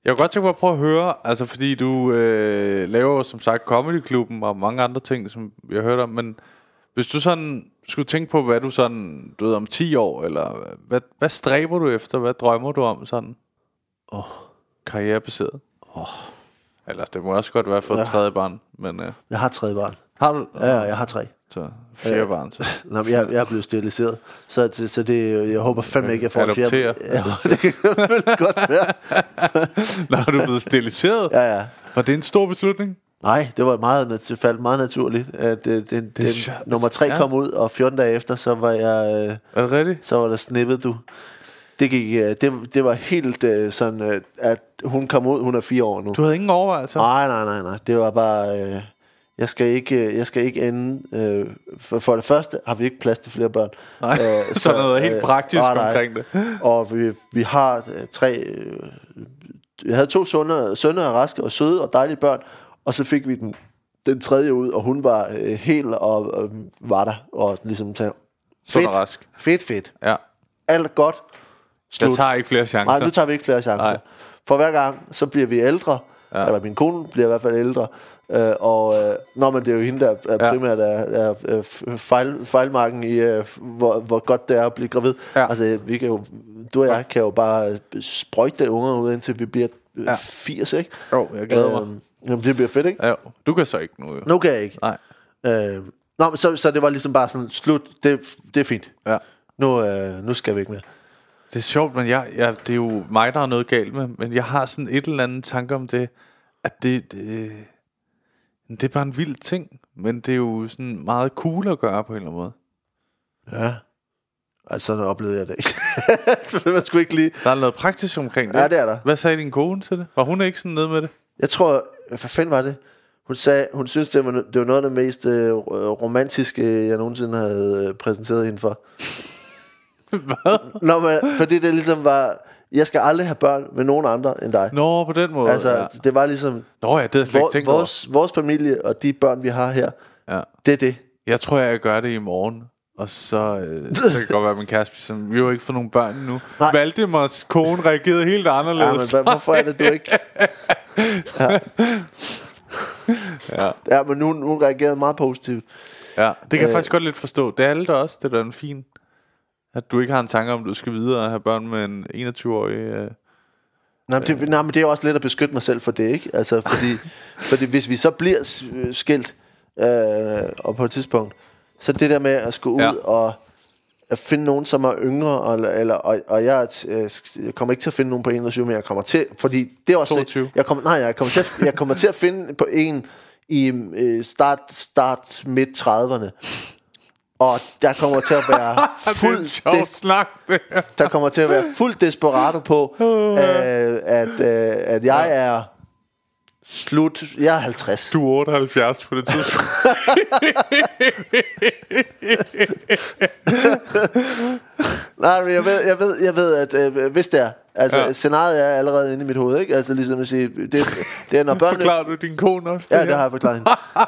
Jeg kunne godt tænke mig at prøve at høre, altså fordi du øh, laver som sagt Comedyklubben og mange andre ting, som jeg har hørt om, men hvis du sådan skulle tænke på, hvad du sådan, du ved, om ti år, eller hvad, hvad stræber du efter, hvad drømmer du om sådan? Åh. Oh. Karrierebaseret? Åh. Oh. Eller det må også godt være for et ja. tredje barn, men... Øh, jeg har tredje barn. Har du? Ja, jeg har tre. Så fjerde øh, barn, så. Nå, jeg, jeg er blevet steriliseret. Så, så, så det, jeg håber fandme ikke, jeg får Adoptere. en fjerde. Ja, det kan godt være. Nå, er du blevet steriliseret? Ja, ja. Var det en stor beslutning? Nej, det var meget, det faldt meget naturligt. At det, det, det den, nummer tre ja. kom ud, og fjorten dage efter, så var jeg... Er det rigtigt? Så var der snippet, du. Det, gik, det, det var helt uh, sådan, uh, at hun kom ud, hun er fire år nu. Du havde ingen overvejelser? Nej, nej, nej, nej. Det var bare... Uh, jeg skal ikke, jeg skal ikke ende... Uh, for, for det første har vi ikke plads til flere børn. Nej, uh, så, så noget helt praktisk uh, omkring det. Og vi, vi har uh, tre... Uh, vi havde to sønner, sønner og raske og søde og dejlige børn, og så fik vi den, den tredje ud, og hun var uh, helt og, og var der, og ligesom sagde, fedt, rask. fedt, fedt. Ja. Alt godt. Slut. Jeg tager ikke flere chancer. Nej, nu tager vi ikke flere chancer. Nej. For hver gang, så bliver vi ældre, ja. Eller min kone bliver i hvert fald ældre, øh, og øh, nå, men det er jo hende, der er primært er, er, er fejl, fejlmarken i, øh, hvor, hvor godt det er at blive gravid. Ja. Altså, vi kan jo, du og jeg kan jo bare sprøjte unger ud, indtil vi bliver øh, ja. firs, ikke? Jo, jeg glæder mig. Øh, jamen, det bliver fedt, ikke? Ja, du kan så ikke nu, jo. Nu kan jeg ikke. Nej. Øh, nå, men så, så det var ligesom bare sådan, slut, det, det er fint. Ja. Nu, øh, nu skal vi ikke mere. Det er sjovt, men jeg, jeg, det er jo mig, der er noget galt med, men jeg har sådan et eller andet tanke om det, at det, det, det er bare en vild ting, men det er jo sådan meget cool at gøre på en eller anden måde. Ja, altså sådan oplevede jeg det ikke. Man skulle ikke lige... Der er noget praktisk omkring det. Ja, det er der. Hvad sagde din kone til det? Var hun ikke sådan nede med det? Jeg tror, hvad fanden var det? Hun sagde, hun synes det var, det var noget af det mest øh, romantiske, jeg nogensinde havde øh, præsenteret hende for. Hvad? Nå, men, fordi det ligesom var, jeg skal aldrig have børn med nogen andre end dig. Nå, på den måde. Altså, ja. Det var ligesom, Nå ja, det er slet ikke tænkt vores, vores familie og de børn vi har her, ja. Det er det. Jeg tror jeg gør det i morgen. Og så, øh, så kan det godt være min kæreste som, vi har jo ikke fået nogen børn nu. Valdemars kone reagerede helt anderledes. Ja, men hvorfor er det du ikke? Ja, ja. Ja, men nu, nu reagerede meget positivt. Ja, det kan jeg øh, faktisk godt lidt forstå. Det er alle der også, det er en fin, at du ikke har en tanke om, du skal videre og have børn med en enogtyve-årig. Øh, nej, men det, nej, men det er også lidt at beskytte mig selv for det, ikke? Altså, fordi, fordi hvis vi så bliver skilt, øh, og på et tidspunkt, så det der med at skulle ud ja. og at finde nogen, som er yngre, og, eller, og, og jeg, jeg kommer ikke til at finde nogen på enogtyve, men jeg kommer til, fordi det er også... toogtyve Jeg kommer, nej, jeg kommer, til, jeg kommer til at finde på en i øh, start, start midt trediverne. Og der kommer til at være fuld des- snak, der kommer til at være fuld desperado på øh, at, øh, at jeg er slut. Jeg er halvtreds. Du er otteoghalvfjerds på det tidspunkt. Nej, men jeg ved, jeg ved, jeg ved at øh, hvis det er, altså ja. Scenariet er allerede inde i mit hoved, ikke? Altså ligesom at sige, det, det er når børnene... Forklarer du din kone også? Det ja, det har jeg forklaret.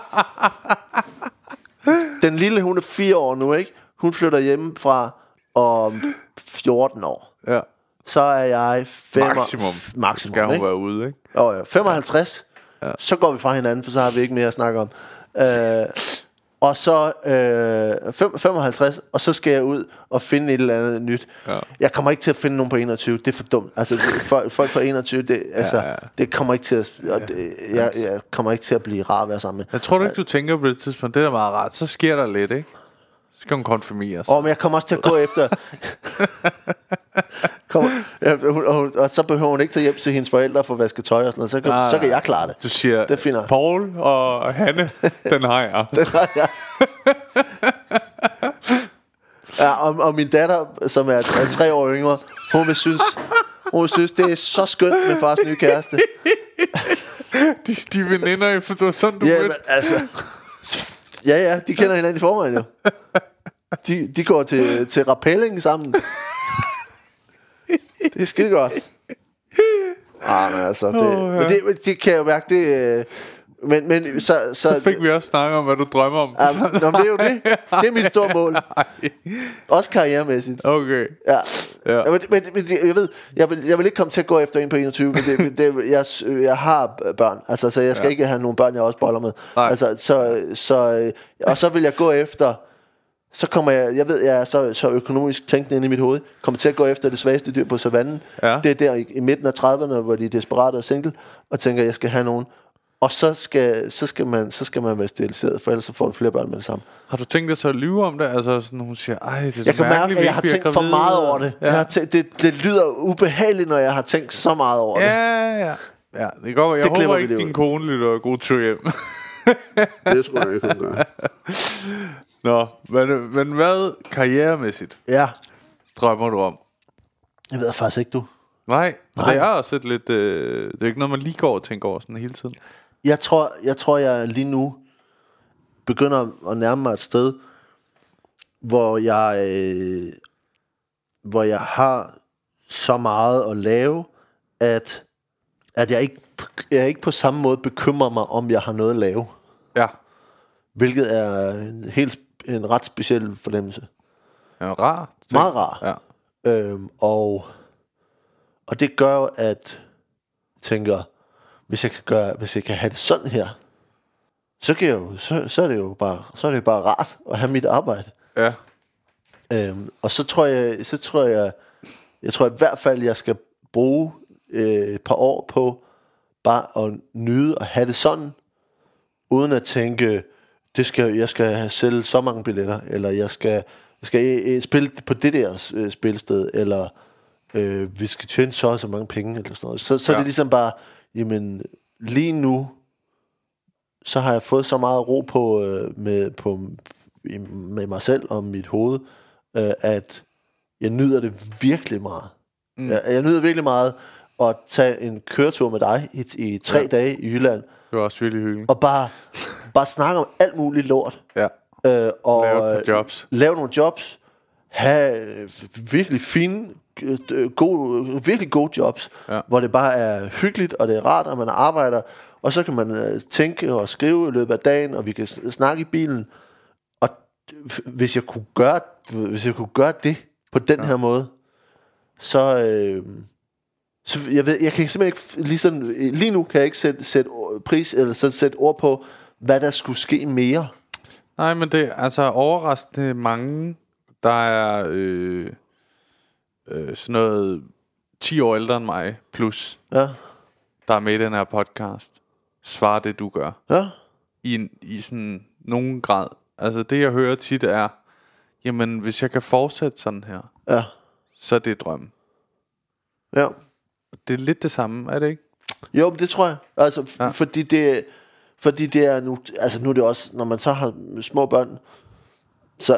Den lille, hun er fire år nu, ikke? Hun flytter hjemmefra om fjorten år. Ja. Så er jeg fem maksimum. Maksimum, skal hun ikke? være ude, ikke? Oh, ja. femoghalvtreds. Ja. Så går vi fra hinanden, for så har vi ikke mere at snakke om. Øh, og så øh, femoghalvtreds, og så skal jeg ud og finde et eller andet nyt. Ja. Jeg kommer ikke til at finde nogen på enogtyve. Det er for dumt. Altså folk, folk på enogtyve, det, altså, ja, ja. det kommer ikke til at, det, jeg, jeg kommer ikke til at blive rar at være sammen med. Jeg tror du ikke, du tænker på det tidspunkt. Det er meget rart. Så sker der lidt, ikke? Så skal hun konfirmeres. Åh, oh, men jeg kommer også til at gå efter. Kom, ja, hun, og, og så behøver hun ikke tage hjem til hendes forældre for at vaske tøj og sådan noget. Så kan, ah, så kan jeg klare det. Du siger, det finder. Paul og Hanne, den har jeg. Den har jeg. Ja, og, og min datter, som er, er tre år yngre, hun vil synes, hun vil synes, det er så skønt med fars nye kæreste. de, de veninder, for det var sådan, du ja, mødte. Men, altså, ja, ja, de kender hinanden i forvejen jo. De, de går til, til rappelling sammen. Det er skide godt. Ah, men altså det, oh, ja. men det, det kan jeg jo mærke det, Men, men så, så, så fik vi også snakket om, hvad du drømmer om. Ja, nå, det er jo det. Det er mit store mål. Også karrieremæssigt. Okay. Ja. Ja. Men, men, men jeg ved, jeg vil, jeg vil ikke komme til at gå efter en på enogtyve, men det, det, jeg, jeg har børn, altså, så jeg skal ja. ikke have nogle børn, jeg også boller med. Altså, så, så, og så vil jeg gå efter, så kommer jeg, jeg ved, jeg er så, så økonomisk tænkende inde i mit hoved, kommer til at gå efter det svageste dyr på savannen. Ja. Det er der i, i midten af trediverne, hvor de er desperate og single, og tænker, jeg skal have nogen. Og så skal, så skal man så skal man være steriliseret, for ellers så får du flere børn med det samme. Har du tænkt dig så at lyve om det? Altså sådan, hun siger, ej, det er jeg kan mærke, at jeg har tænkt for meget over det. Ja. Jeg har tænkt, det. Det lyder ubehageligt, når jeg har tænkt så meget over det. Ja, ja. Ja, det går. Jeg det håber ikke, din kone lytter god tur hjem. Det skulle jeg ikke kunne gøre. Nå, men, men hvad karrieremæssigt ja. drømmer du om? Jeg ved faktisk ikke, du. Nej, Nej. det er også et lidt øh, det er ikke noget, man lige går og tænker over sådan hele tiden. Jeg tror, jeg tror, jeg lige nu begynder at nærme mig et sted, hvor jeg, øh, hvor jeg har så meget at lave, at, at jeg, ikke, jeg ikke på samme måde bekymrer mig, om jeg har noget at lave. Ja. Hvilket er en, helt, en ret speciel fornemmelse. Ja, rar. Ting. Meget rar. Ja. Øhm, og, og det gør, at jeg tænker, hvis jeg kan gøre, hvis jeg kan have det sådan her, så kan jeg jo, så, så er det jo bare, så er det bare rart at have mit arbejde. Ja. Øhm, og så tror jeg, så tror jeg, jeg tror i hvert fald, jeg skal bruge øh, et par år på bare at nyde og have det sådan, uden at tænke, det skal, jeg skal sælge så mange billetter, eller jeg skal, jeg skal øh, spille på det der øh, spilsted, eller øh, vi skal tjene så og så mange penge, eller sådan noget. Så, så ja. er det ligesom bare, jamen lige nu, så har jeg fået så meget ro på, øh, med, på med mig selv og mit hoved, øh, at jeg nyder det virkelig meget. Mm. Jeg, jeg nyder virkelig meget at tage en køretur med dig i, i tre ja. dage i Jylland. Det var også virkelig hyggeligt. Og bare, bare snakke om alt muligt lort. Ja. Øh, og lave nogle jobs. Lave nogle jobs. Have virkelig fine, gode, virkelig gode jobs, ja. Hvor det bare er hyggeligt, og det er rart, og man arbejder. Og så kan man øh, tænke og skrive i løbet af dagen, og vi kan snakke i bilen. Og hvis jeg kunne gøre, hvis jeg kunne gøre det på den ja. her måde, så, øh, så jeg ved, jeg kan simpelthen ikke lige, sådan, lige nu kan jeg ikke sætte, sætte pris eller sætte, sætte ord på, hvad der skulle ske mere. Nej, men det er altså overraskende mange, der er øh, øh, sådan noget ti år ældre end mig plus, ja. der er med i den her podcast. Svarer det du gør. Ja. I, i sådan nogen grad. Altså det jeg hører tit er, jamen hvis jeg kan fortsætte sådan her, ja. så er det drømmen. Ja. Det er lidt det samme, er det ikke? Jo, det tror jeg. Altså f- ja. fordi det fordi det er nu, altså nu er det også, når man så har små børn, så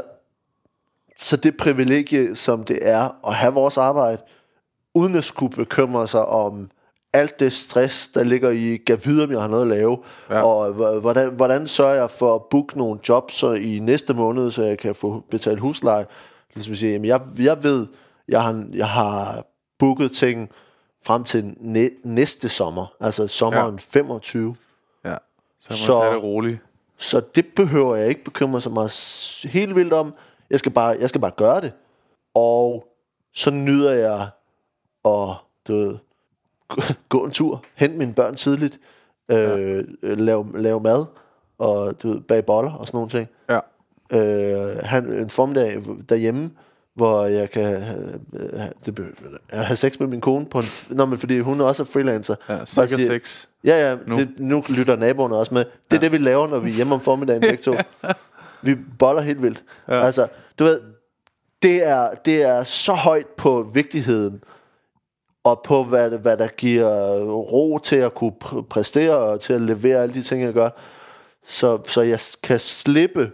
så det privilegie som det er at have vores arbejde, uden at skulle bekymre sig om alt det stress, der ligger i, gav videre, om jeg har noget at lave, ja. Og hvordan, hvordan sørger jeg for at booke nogle jobs så i næste måned, så jeg kan få betalt husleje. Ligesom sige, jamen jeg, jeg ved, jeg har, jeg har booket ting frem til næ, næste sommer, altså sommeren ja. femogtyve. Ja, så må så, tage det roligt. Så det behøver jeg ikke bekymre så meget helt vildt om. Jeg skal bare, jeg skal bare gøre det. Og så nyder jeg at du ved, gå en tur, hente mine børn tidligt, øh, ja. lave, lave mad, og du ved, bage boller og sådan nogle ting. Ja. Øh, have en formiddag derhjemme, hvor jeg kan have, det, have sex med min kone, på en, nå, men fordi hun også er freelancer. Ja, sikkert sex. Ja, ja, nu. Det, nu lytter naboerne også med. Det er ja. det, vi laver, når vi er hjemme om formiddagen begge to. Vi boller helt vildt. Ja. Altså, du ved, det er, det er så højt på vigtigheden, og på hvad, hvad der giver ro til at kunne pr- præstere og til at levere alle de ting jeg gør, så, så jeg kan slippe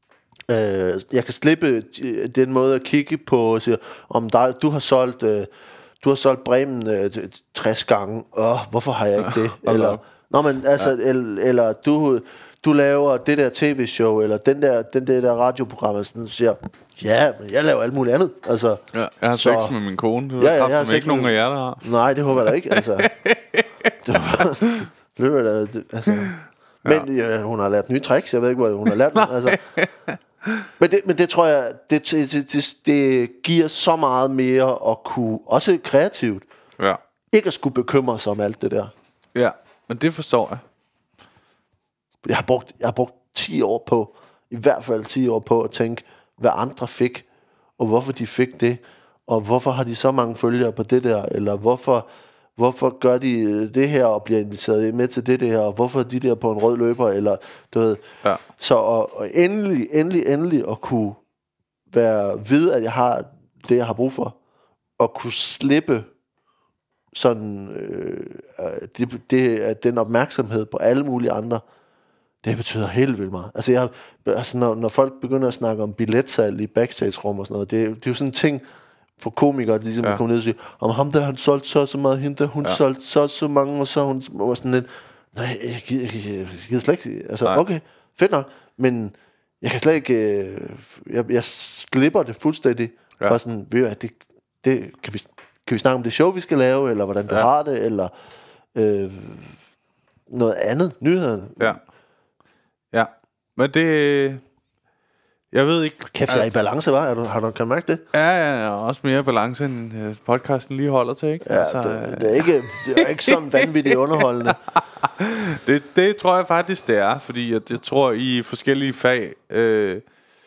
øh, jeg kan slippe den måde at kigge på, siger, om der, du har solgt øh, du har solgt Bremen øh, tres gange, åh, hvorfor har jeg ikke det? Eller, nå, men, altså, ja. eller, eller du du laver det der tv-show, eller den der, den der, der radioprogram, sådan siger, ja, men jeg laver alt muligt andet. Altså, ja, jeg har så, sex med min kone. Det ja, ja, jeg har ikke nogen af jer, der har. Nej, det håber jeg da ikke. Altså, det var, det var da, det, altså, Men ja, hun har lært nye tricks. Jeg ved ikke, hvor hun har lært dem. Altså. Men, det, men det tror jeg, det, det, det, det giver så meget mere at kunne, også kreativt, ja. ikke at skulle bekymre sig om alt det der. Ja, men det forstår jeg. Jeg har brugt, jeg har brugt ti år på, i hvert fald ti år på at tænke, hvad andre fik, og hvorfor de fik det, og hvorfor har de så mange følgere på det der, eller hvorfor, hvorfor gør de det her og bliver inviteret med til det der, og hvorfor er de der på en rød løber, eller du ved. Ja. Så og, og endelig, endelig, endelig at kunne være vide, at jeg har det, jeg har brug for, og kunne slippe sådan øh, det, det, den opmærksomhed på alle mulige andre. Det betyder helt vildt meget. Altså, jeg, altså når, når folk begynder at snakke om billetsalg i backstage-rum og sådan noget, det, det er jo sådan en ting for komikere, de ligesom ja. kommer ned og siger, om ham der, han solgte så så meget, hende der, hun ja. solgte så så mange, og så hun var sådan lidt, nej, jeg gider, jeg gider, jeg gider slet ikke, altså, nej. Okay, fedt nok, men jeg kan slet ikke, øh, jeg, jeg slipper det fuldstændig, ja. Bare sådan, ved jeg, det, det, kan vi, kan vi snakke om det show, vi skal lave, eller hvordan du ja. har det, eller øh, noget andet, nyhederne. Ja. Ja, men det... Jeg ved ikke... Kæft, jeg er i balance, hva'? Er du, har du, kan du mærke det? Ja, ja, ja, også mere balance, end podcasten lige holder til, ikke? Ja, altså, det, det, er ikke, det er ikke sådan vanvittigt underholdende. det, det tror jeg faktisk, det er, fordi jeg, jeg tror, i forskellige fag øh,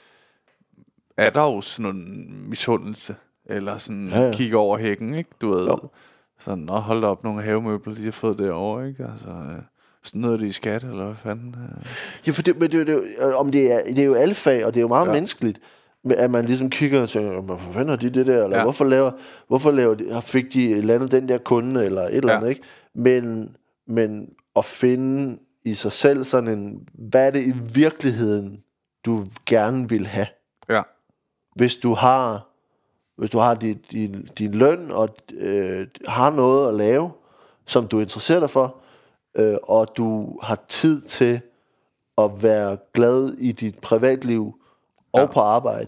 er der jo sådan en misundelse, eller sådan ja, ja. Kigge over hækken, ikke? Du ved, jo. Sådan, og hold op nogle havemøbler, de har fået derovre, ikke? Altså... Øh, sådan noget, det i skat, eller hvad fanden? Ja, for det, men det, det, om det, er, det er jo alle fag, og det er jo meget ja. menneskeligt, at man ligesom kigger og tænker, hvorfor fanden har de det der? Eller ja. hvorfor, laver, hvorfor laver de, fik de landet den der kunde, eller et eller andet, ja. ikke? Men, men at finde i sig selv sådan en, hvad er det i virkeligheden, du gerne vil have? Ja. Hvis du har, hvis du har din, din, din løn, og øh, har noget at lave, som du interesserer dig for, Øh, og du har tid til at være glad i dit privatliv og ja. på arbejde,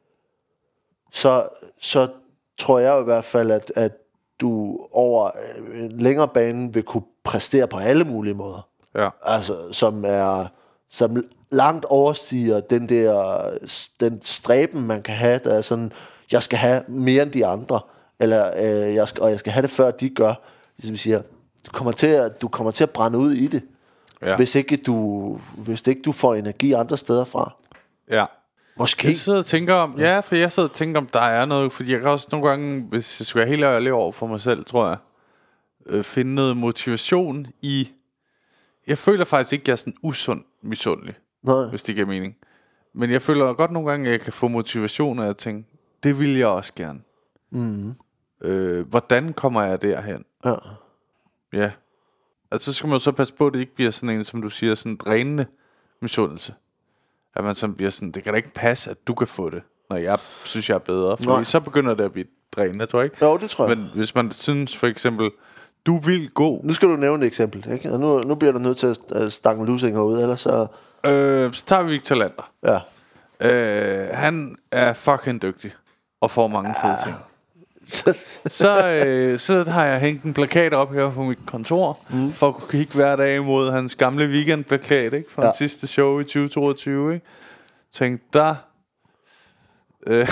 så, så tror jeg i hvert fald, at, at du over en længere bane vil kunne præstere på alle mulige måder. Ja. Altså, som er som langt overstiger den der den stræben, man kan have, der er sådan, jeg skal have mere end de andre, eller, øh, jeg skal, og jeg skal have det før de gør, ligesom vi siger. Du kommer til at, du kommer til at brænde ud i det, ja. hvis ikke du hvis ikke du får energi andre steder fra. Ja. Måske. Jeg sidder og tænker om, ja, for jeg sidder og tænker om der er noget, fordi jeg kan også nogle gange, hvis jeg skal være helt ærlig over for mig selv, tror jeg, øh, finde noget motivation i. Jeg føler faktisk ikke, jeg er sådan usund misundelig, nej. Hvis det giver mening. Men jeg føler godt nogle gange, at jeg kan få motivation af at tænke, det vil jeg også gerne. Mm. Øh, hvordan kommer jeg derhen? Ja. Ja. Altså så skal man jo så passe på, at det ikke bliver sådan en, som du siger, sådan drænende misundelse. At man sådan bliver sådan, det kan da ikke passe, at du kan få det, når jeg synes, jeg er bedre. Fordi så begynder det at blive drænende, tror jeg ikke? Jo, det tror jeg. Men hvis man synes for eksempel, du vil gå... Nu skal du nævne et eksempel, ikke? Og nu, nu bliver du nødt til at stange lusinger ud, ellers så... Øh, så tager vi Victor Lander. Ja. Øh, han er fucking dygtig, og får mange ja. fede ting. så, øh, så har jeg hængt en plakat op her på mit kontor, mm. for at kunne kigge hver dag imod hans gamle weekendplakat, ikke? For ja. hans sidste show i tyve toogtyve, ikke? Tænkte, der øh,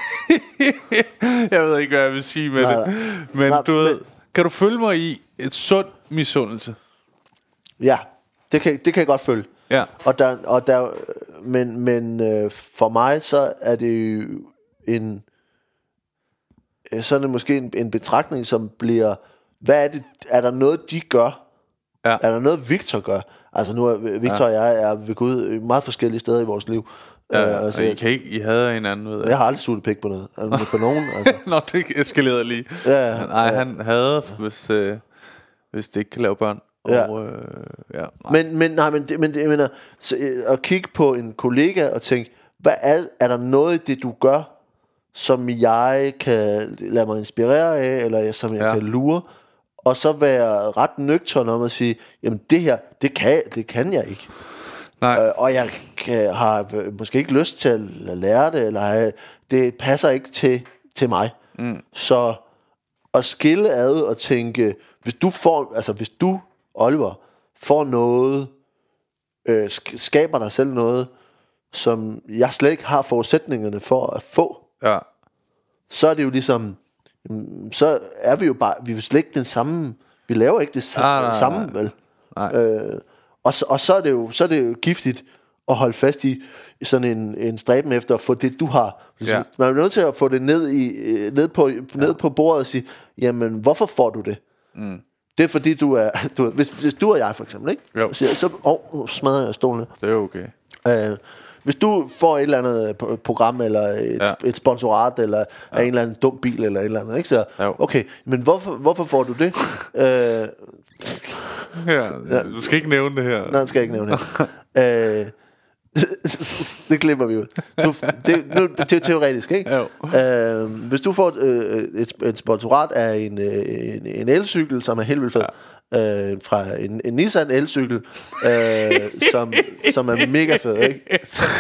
jeg ved ikke, hvad jeg vil sige med nej, det, men nej, du ved, men... kan du følge mig i et sundt misundelse? Ja, det kan, det kan jeg godt følge. Ja. Og der, og der, men, men øh, for mig så er det jo en så er det måske en, en betragtning, som bliver, hvad er det, er der noget, de gør? Ja. Er der noget, Victor gør? Altså nu er Victor ja. og jeg er ved Gud meget forskellige steder i vores liv. Ja, uh, altså, I, kan ikke, I havde en anden, ved jeg. Jeg har aldrig suttet pik på noget. Altså, på nogen, altså. Nå, det eskalerede lige. Ja, ja, nej, ja. Han havde, hvis, øh, hvis det ikke kan lave børn. Ja. Og, øh, ja, men, men, nej, men, det, men det, jeg mener, så, øh, at kigge på en kollega og tænke, hvad er, er der noget i det, du gør, som jeg kan lade mig inspirere af, eller som jeg ja. kan lure, og så være ret nøgtern om at sige, jamen det her, det kan, det kan jeg ikke. Nej. Øh, og jeg kan, har måske ikke lyst til at lære det, eller have, det passer ikke til, til mig. Mm. Så at skille ad og tænke, hvis du får, altså hvis du, Oliver, får noget øh, sk- skaber dig selv noget, som jeg slet ikke har forudsætningerne for at få, Ja. så er det jo ligesom, så er vi jo bare, vi er slet ikke den samme, vi laver ikke det samme, Ah, nej, nej, samme nej. vel? Nej. Øh, og, så, og så er det jo, så er det jo giftigt at holde fast i sådan en, en stræben efter at få det du har. Ja. Man er nødt til at få det ned i ned på ned ja. på bordet og sige, jamen hvorfor får du det? Mm. Det er fordi du er, du, hvis, hvis du og jeg for eksempel, ikke? Jo. Så, så oh, smadrer jeg stolen. Det er okay. Øh, hvis du får et eller andet program eller et, Ja. et sponsorat eller ja. af en eller anden dum bil eller et eller andet, ikke? Så Jo. okay, men hvorfor hvorfor får du det? øh, Ja, du skal ikke nævne det her. Nej, det skal jeg ikke nævne her. øh, det klipper vi ud. Du, det, nu, det er teoretisk, ikke? Øh, hvis du får øh, et, et sponsorat af en, øh, en, en elcykel, som er helt vildt fed, ja. øh, fra en, en Nissan elcykel, øh, som, som er mega fed, ikke?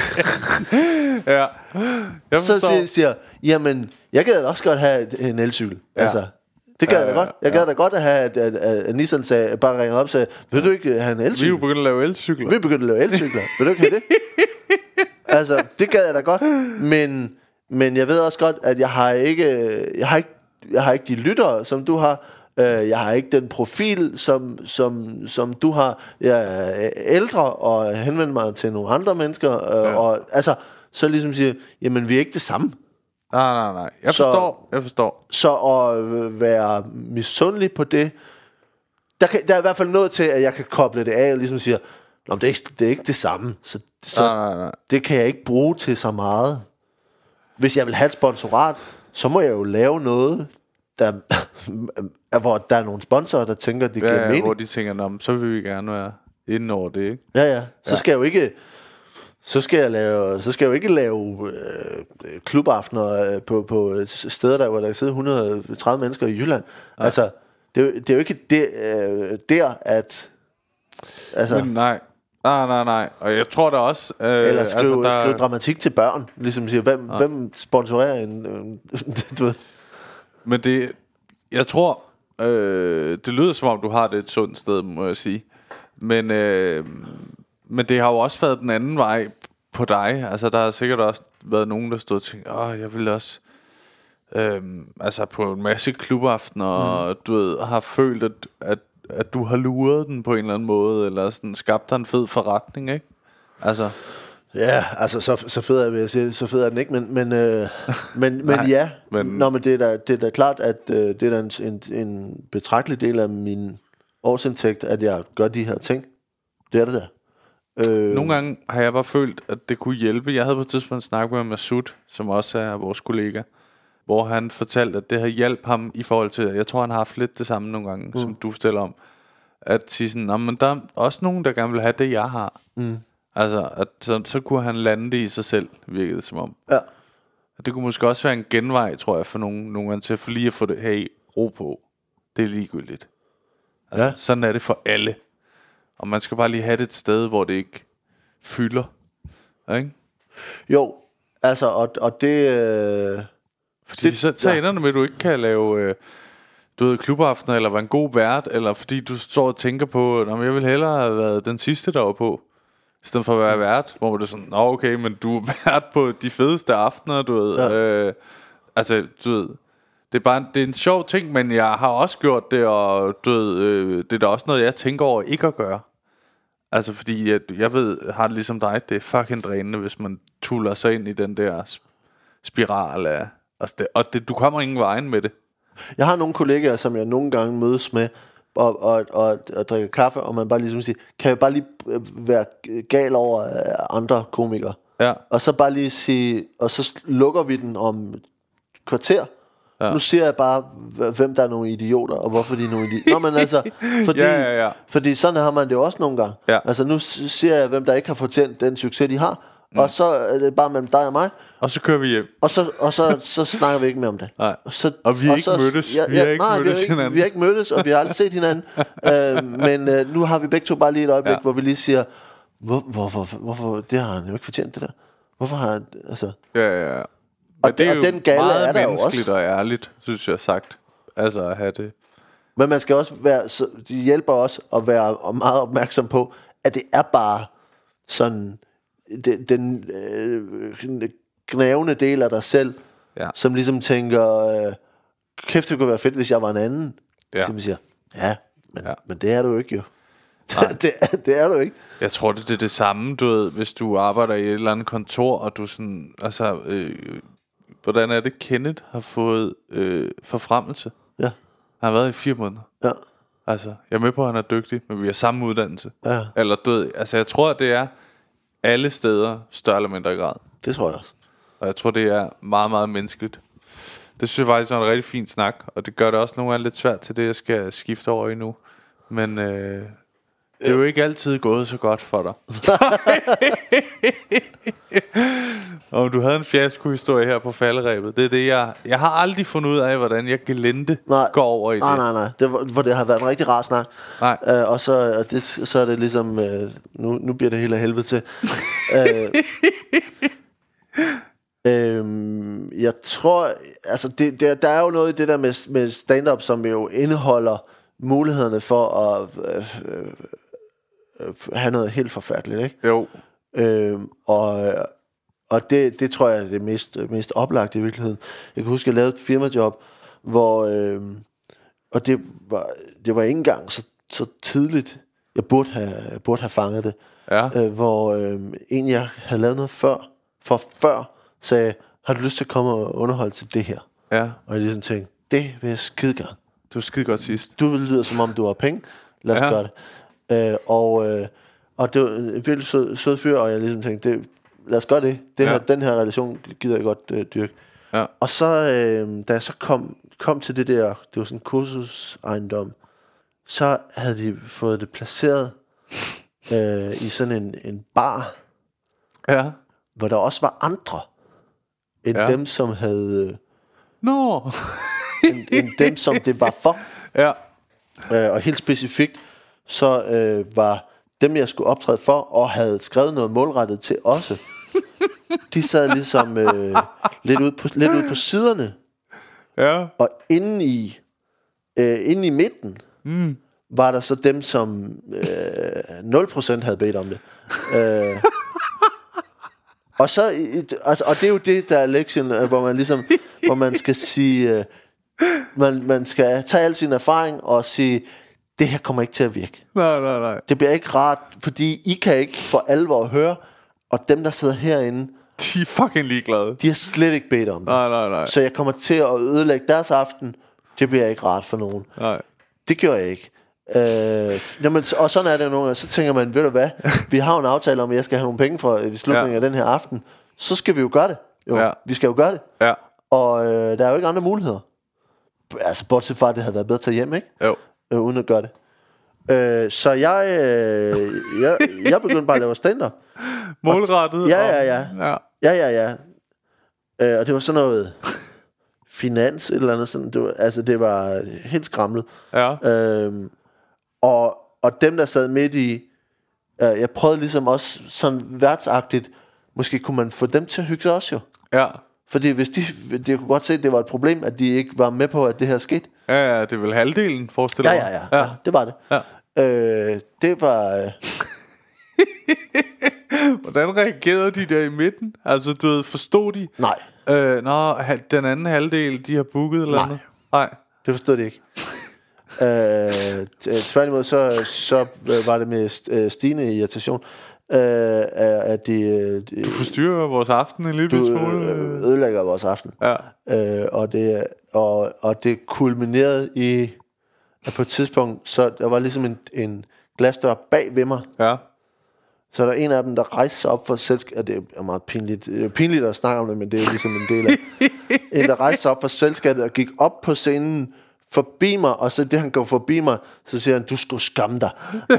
Ja. Jeg Så forstår. siger, siger jamen, jeg gad da også godt have et- en elcykel. Ja. Altså, det gad jeg Ja, da godt. Jeg gad da godt at have, at, at, at, at Nissan sagde, bare ringer op og sagde, vil du ikke have en Vi er elcykel? jo begyndt at lave elcykler. Vi er begyndt at lave elcykler. Vil du ikke have det? Altså, det gad jeg da godt. Men, men jeg ved også godt, at jeg har ikke, jeg har ikke, jeg har ikke de lyttere, som du har. Øh, Jeg har ikke den profil, som, som, som du har. Jeg er ældre og henvender mig til nogle andre mennesker. Øh, Ja. og, altså, så ligesom siger, jamen vi er ikke det samme. Nej, nej, nej. Jeg Så- forstår. Jeg forstår. Så at være misundelig på det, der, kan, der er i hvert fald noget til, at jeg kan koble det af og ligesom siger, Nå, det, er ikke, det er ikke det samme. Så, så Nej, nej, nej. det kan jeg ikke bruge til så meget. Hvis jeg vil have et sponsorat, så må jeg jo lave noget, der, hvor der er nogle sponsorer, der tænker, det giver Ja, ja, mening. hvor de tænker, Nå, men så vil vi gerne være inden over det, ikke? Ja, ja. Så ja. skal jeg jo ikke, så skal jeg lave, så skal jeg jo ikke lave øh, klubaftener øh, på på steder der, hvor der sidder et hundrede og tredive mennesker i Jylland. Ja. Altså, det er, jo, det er jo ikke det, øh, der at altså Men nej. Nej, nej, nej. Og jeg tror da også... Øh, eller skrive, altså, der... skrive dramatik til børn, ligesom siger, hvem ja. hvem sponsorerer en, en du ved. Men det... Jeg tror... Øh, det lyder som om, du har det et sundt sted, må jeg sige. Men... Øh, men det har jo også været den anden vej på dig. Altså, der har sikkert også været nogen, der stod og tænkte, åh, jeg vil også... Øhm, altså på en masse klubaftener, mm. og du ved, har følt, at, at, at du har luret den på en eller anden måde, eller sådan skabt dig en fed forretning, ikke? Altså... Ja, altså så, så fed er, vil jeg sige, så fed er den ikke, men, men, øh, men, men ja, men- Nå, men det er da, det er da klart, at øh, det er da en, en, en betragtelig del af min årsindtægt, at jeg gør de her ting. Det er det der. Øh, Nogle gange har jeg bare følt, at det kunne hjælpe. Jeg havde på et tidspunkt snakket med Masud, som også er vores kollega, hvor han fortalte, at det har hjælp ham i forhold til, jeg tror han har haft lidt det samme nogle gange, mm. som du fortæller om, at sige sådan, "Nå, men der er også nogen, der gerne vil have det, jeg har." Mm. Altså, at så, så kunne han lande det i sig selv, virkede det som om. Ja. Og det kunne måske også være en genvej, tror jeg, for nogen, nogen gange til, for lige at få det, hey, ro på. Det er ligegyldigt. Altså, Ja. sådan er det for alle. Og man skal bare lige have det et sted, hvor det ikke fylder. Ikke? Jo, altså, og, og det... Øh, Fordi det, så, så ja. ender det med, at du ikke kan lave øh, du ved, klubaftener, eller være en god vært, eller fordi du står og tænker på, at jeg ville hellere have været den sidste, der var på, i stedet for at være vært, hvor du er sådan, nå okay, men du er vært på de fedeste aftener, du ved. Ja. Øh, altså, du ved, det er bare det er en sjov ting, men jeg har også gjort det, og du ved, øh, det er da også noget, jeg tænker over ikke at gøre. Altså, fordi jeg, jeg ved, har det ligesom dig, det er fucking drænende, hvis man tuller sig ind i den der sp- spiral af, altså det, og det, du kommer ingen vejen med det. Jeg har nogle kollegaer, som jeg nogle gange mødes med, og, og, og, og drikker kaffe, og man bare ligesom siger, kan jeg bare lige øh, være gal over øh, andre komikere? Ja. Og så bare lige sige, og så lukker vi den om et kvarter. Ja. Nu siger jeg bare, hvem der er nogle idioter, og hvorfor de er nogle idioter. Nå, men altså, fordi, Ja, ja, ja. fordi sådan har man det jo også nogle gange. Ja. Altså, nu siger jeg, hvem der ikke har fortjent den succes, de har, mm. og så er det bare mellem dig og mig, Og så kører vi hjem. og så, og så, så snakker vi ikke mere om det. Nej. Og, så, Og vi er ikke så, mødtes. Ja, Vi har ja, ikke nej, mødtes vi har ikke, hinanden. vi har ikke mødtes, og vi har aldrig set hinanden. øh, men øh, nu har vi begge to bare lige et øjeblik, Ja. ja. hvor vi lige siger, hvor, hvorfor, hvorfor, det har han jo ikke fortjent, det der. Hvorfor har han, altså... Ja, ja, ja. Og, Men det er og jo den galle meget er der jo menneskeligt også. og ærligt, synes jeg sagt. Altså at have det. Men man skal også være, så, det hjælper også at være meget opmærksom på, at det er bare sådan den, den øh, gnavende del af dig selv, ja. som ligesom tænker, øh, kæft, det kunne være fedt, hvis jeg var en anden. Ja. Som siger, ja, men, ja. men det er du ikke jo. det, det, det er du ikke. Jeg tror, det, det er det samme, du ved, hvis du arbejder i et eller andet kontor, og du sådan, altså, øh, hvordan er det, Kenneth har fået øh, forfremmelse? Ja. Han har været i fire måneder. Ja. Altså, jeg er med på, at han er dygtig, men vi har samme uddannelse. Ja. Eller du ved, altså, jeg tror, at det er alle steder, større eller mindre grad. Det tror jeg også. Og jeg tror, det er meget, meget menneskeligt. Det synes jeg faktisk er en rigtig fin snak, og det gør det også nogle gange lidt svært til det, jeg skal skifte over i nu. Men øh, det er jo ikke altid gået så godt for dig. Og du havde en fiasko-historie her på falderæbet. Det er det, jeg... Jeg har aldrig fundet ud af, hvordan jeg gelente nej, går over i nej, det. Nej, nej, nej. Det, var, hvor det har været en rigtig rar snak. Nej. Uh, og så, og det, så er det ligesom... Uh, nu, nu bliver det helt af helvede til. uh, Øhm, jeg tror, altså det, der, der er jo noget i det der med, med stand-up, som jo indeholder mulighederne for at øh, øh, øh, have noget helt forfærdeligt, ikke? Jo. Øhm, og og det, det tror jeg er det mest, mest oplagte i virkeligheden. Jeg kan huske, jeg lavede et firmajob, hvor øh, og det var, det var ikke engang så, så tidligt, jeg burde have, burde have fanget det. Ja. øh, Hvor øh, en jeg havde lavet noget før, for før sagde, har du lyst til at komme og underholde til det her? Ja. Og jeg ligesom tænkte, det vil jeg skide gerne. Du er skide godt sidst. Du lyder som om du har penge. Lad os ja. gøre det. øh, Og øh, Og det var en virkelig sød, sød fyr. Og jeg ligesom tænkte, det, lad os gøre det, det ja. her, den her relation gider jeg godt øh, dyrke. ja. Og så øh, da jeg så kom, kom til det der, det var sådan en kursusejendom, så havde de fået det placeret øh, i sådan en, en bar, Ja. hvor der også var andre end ja. dem, som havde Nå no. end, end dem, som det var for. Ja. øh, Og helt specifikt så øh, var dem, jeg skulle optræde for, og havde skrevet noget målrettet til også, de sad ligesom øh, lidt ude på, lidt ude på siderne. Ja. Og inde i øh, inde i midten mm. var der så dem, som øh, nul procent havde bedt om det. øh, Og så altså, og det er jo det, der er lektien, hvor man ligesom hvor man skal sige øh, man, man skal tage al sin erfaring og sige, det her kommer ikke til at virke. Nej, nej, nej. Det bliver ikke rart, fordi I kan ikke for alvor høre, og dem, der sidder herinde, de er fucking ligeglade. De har slet ikke bedt om det. Nej, nej, nej. Så jeg kommer til at ødelægge deres aften. Det bliver ikke rart for nogen. Nej. Det gjorde jeg ikke. Øh, jamen, og sådan er det jo nogle gange. Så tænker man, ved du hvad, vi har jo en aftale om, at jeg skal have nogle penge for i slutningen ja. af den her aften. Så skal vi jo gøre det. Jo, ja. Vi skal jo gøre det. Ja. Og øh, der er jo ikke andre muligheder. Altså bortset fra, at det havde været bedre at tage hjem, ikke? Jo. Øh, uden at gøre det. Øh, så jeg, øh, jeg jeg begyndte bare at lave stand-up. Målrettet. Og, ja, ja, ja. Ja, ja, ja, ja. Øh, og det var sådan noget finans, et eller andet sådan. Det var, altså, det var helt skramlet. Ja. Øh, og, og dem, der sad midt i, øh, jeg prøvede ligesom også sådan værtsagtigt, måske kunne man få dem til at hygge sig også jo. Ja. Fordi hvis de, de kunne godt se, at det var et problem, at de ikke var med på, at det her skete. Ja, ja, det er vel halvdelen, forestiller ja, ja, ja, ja. ja, det var det. Ja. Øh, det var... Øh... Hvordan reagerede de der i midten? Altså, du ved, forstod de? Nej. Øh, nå, den anden halvdel, de har booket eller Nej. noget? Nej. Det forstod de ikke. øh, Tværtimod, så, så var det med stigende irritation. Øh, at de, de, du forstyrrer vores aften en lille du smule. Øh, ødelægger vores aften. Ja. Øh, og, det, og, og det kulminerede i, at på et tidspunkt, så der var ligesom en, en glasdør bag ved mig. Ja. Så der er en af dem, der rejste sig op for selskabet. Det er meget pinligt. Det er pinligt at snakke om det, men det er ligesom en del af. En, der rejste sig op for selskabet og gik op på scenen forbi mig, og så det han går forbi mig, så siger han, du skulle skamme dig. uh,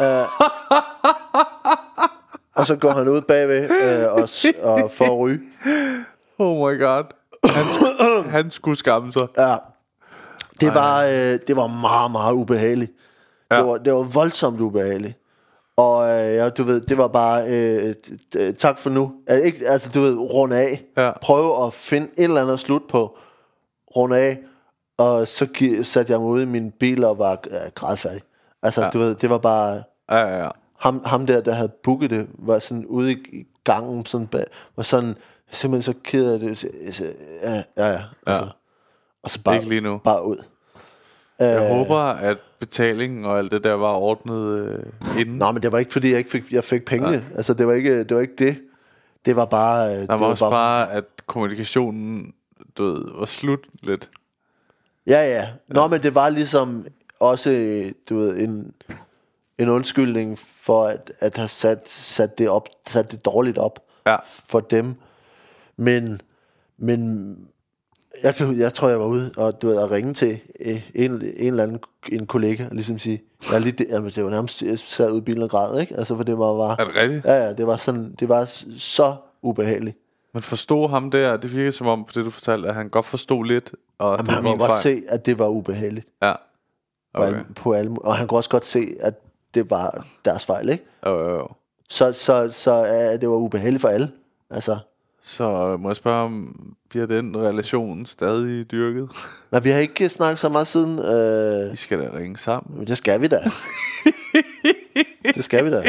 og så går han ud bagved uh, og, og får at ryge. Oh my god. Han, han skulle skamme sig. Ja. Det var, uh, det var meget, meget ubehageligt. Ja. Det, var, det var voldsomt ubehageligt. Og øh, ja, du ved, det var bare øh, t- t- tak for nu. Altså, ikke, altså du ved, runde af. Ja. Prøve at finde et eller andet slut på. Runde af. Og så gi- satte jeg mig ude i min bil og var øh, grædfærdig. Altså ja. Du ved, det var bare ja, ja, ja. ham, ham der, der havde booket det, var sådan ude i gangen, sådan bag, var sådan simpelthen så ked af det. Ja, ja, ja. Altså, og så bare, ikke lige nu. bare ud. Jeg uh, håber, at betalingen og alt det der var ordnet øh, inden. Nej, men det var ikke, fordi jeg ikke fik, jeg fik penge. Ja. Altså, det var ikke det. Var ikke det. Det var bare... Der det var, var også bare, bare, at kommunikationen, du ved, var slut lidt. Ja, ja. Nå, ja. Men det var ligesom også, du ved, en, en undskyldning for at, at have sat, sat, det op, sat det dårligt op ja. for dem. Men, men jeg, kan, jeg tror, jeg var ude og, du ved, at ringe til en, en eller anden en kollega, og ligesom sige, jeg er lige det, jamen, det var nærmest, jeg sad ude i bilen og græd, ikke? Altså, for det var bare... Er det rigtigt? Ja, ja, det var sådan, det var så ubehageligt. Men forstod ham der, det virkede som om, på det du fortalte, at han godt forstod lidt. Og jamen, han kunne godt se, at det var ubehageligt. Ja. Okay. På alle, og han kunne også godt se, at det var deres fejl, ikke? Jo, jo, jo. Så, så, så uh, det var ubehageligt for alle. Altså. Så må jeg spørge, om bliver den relation stadig dyrket? Nej, vi har ikke snakket så meget siden. Uh, I skal da ringe sammen. Men det skal vi da. Det skal vi da.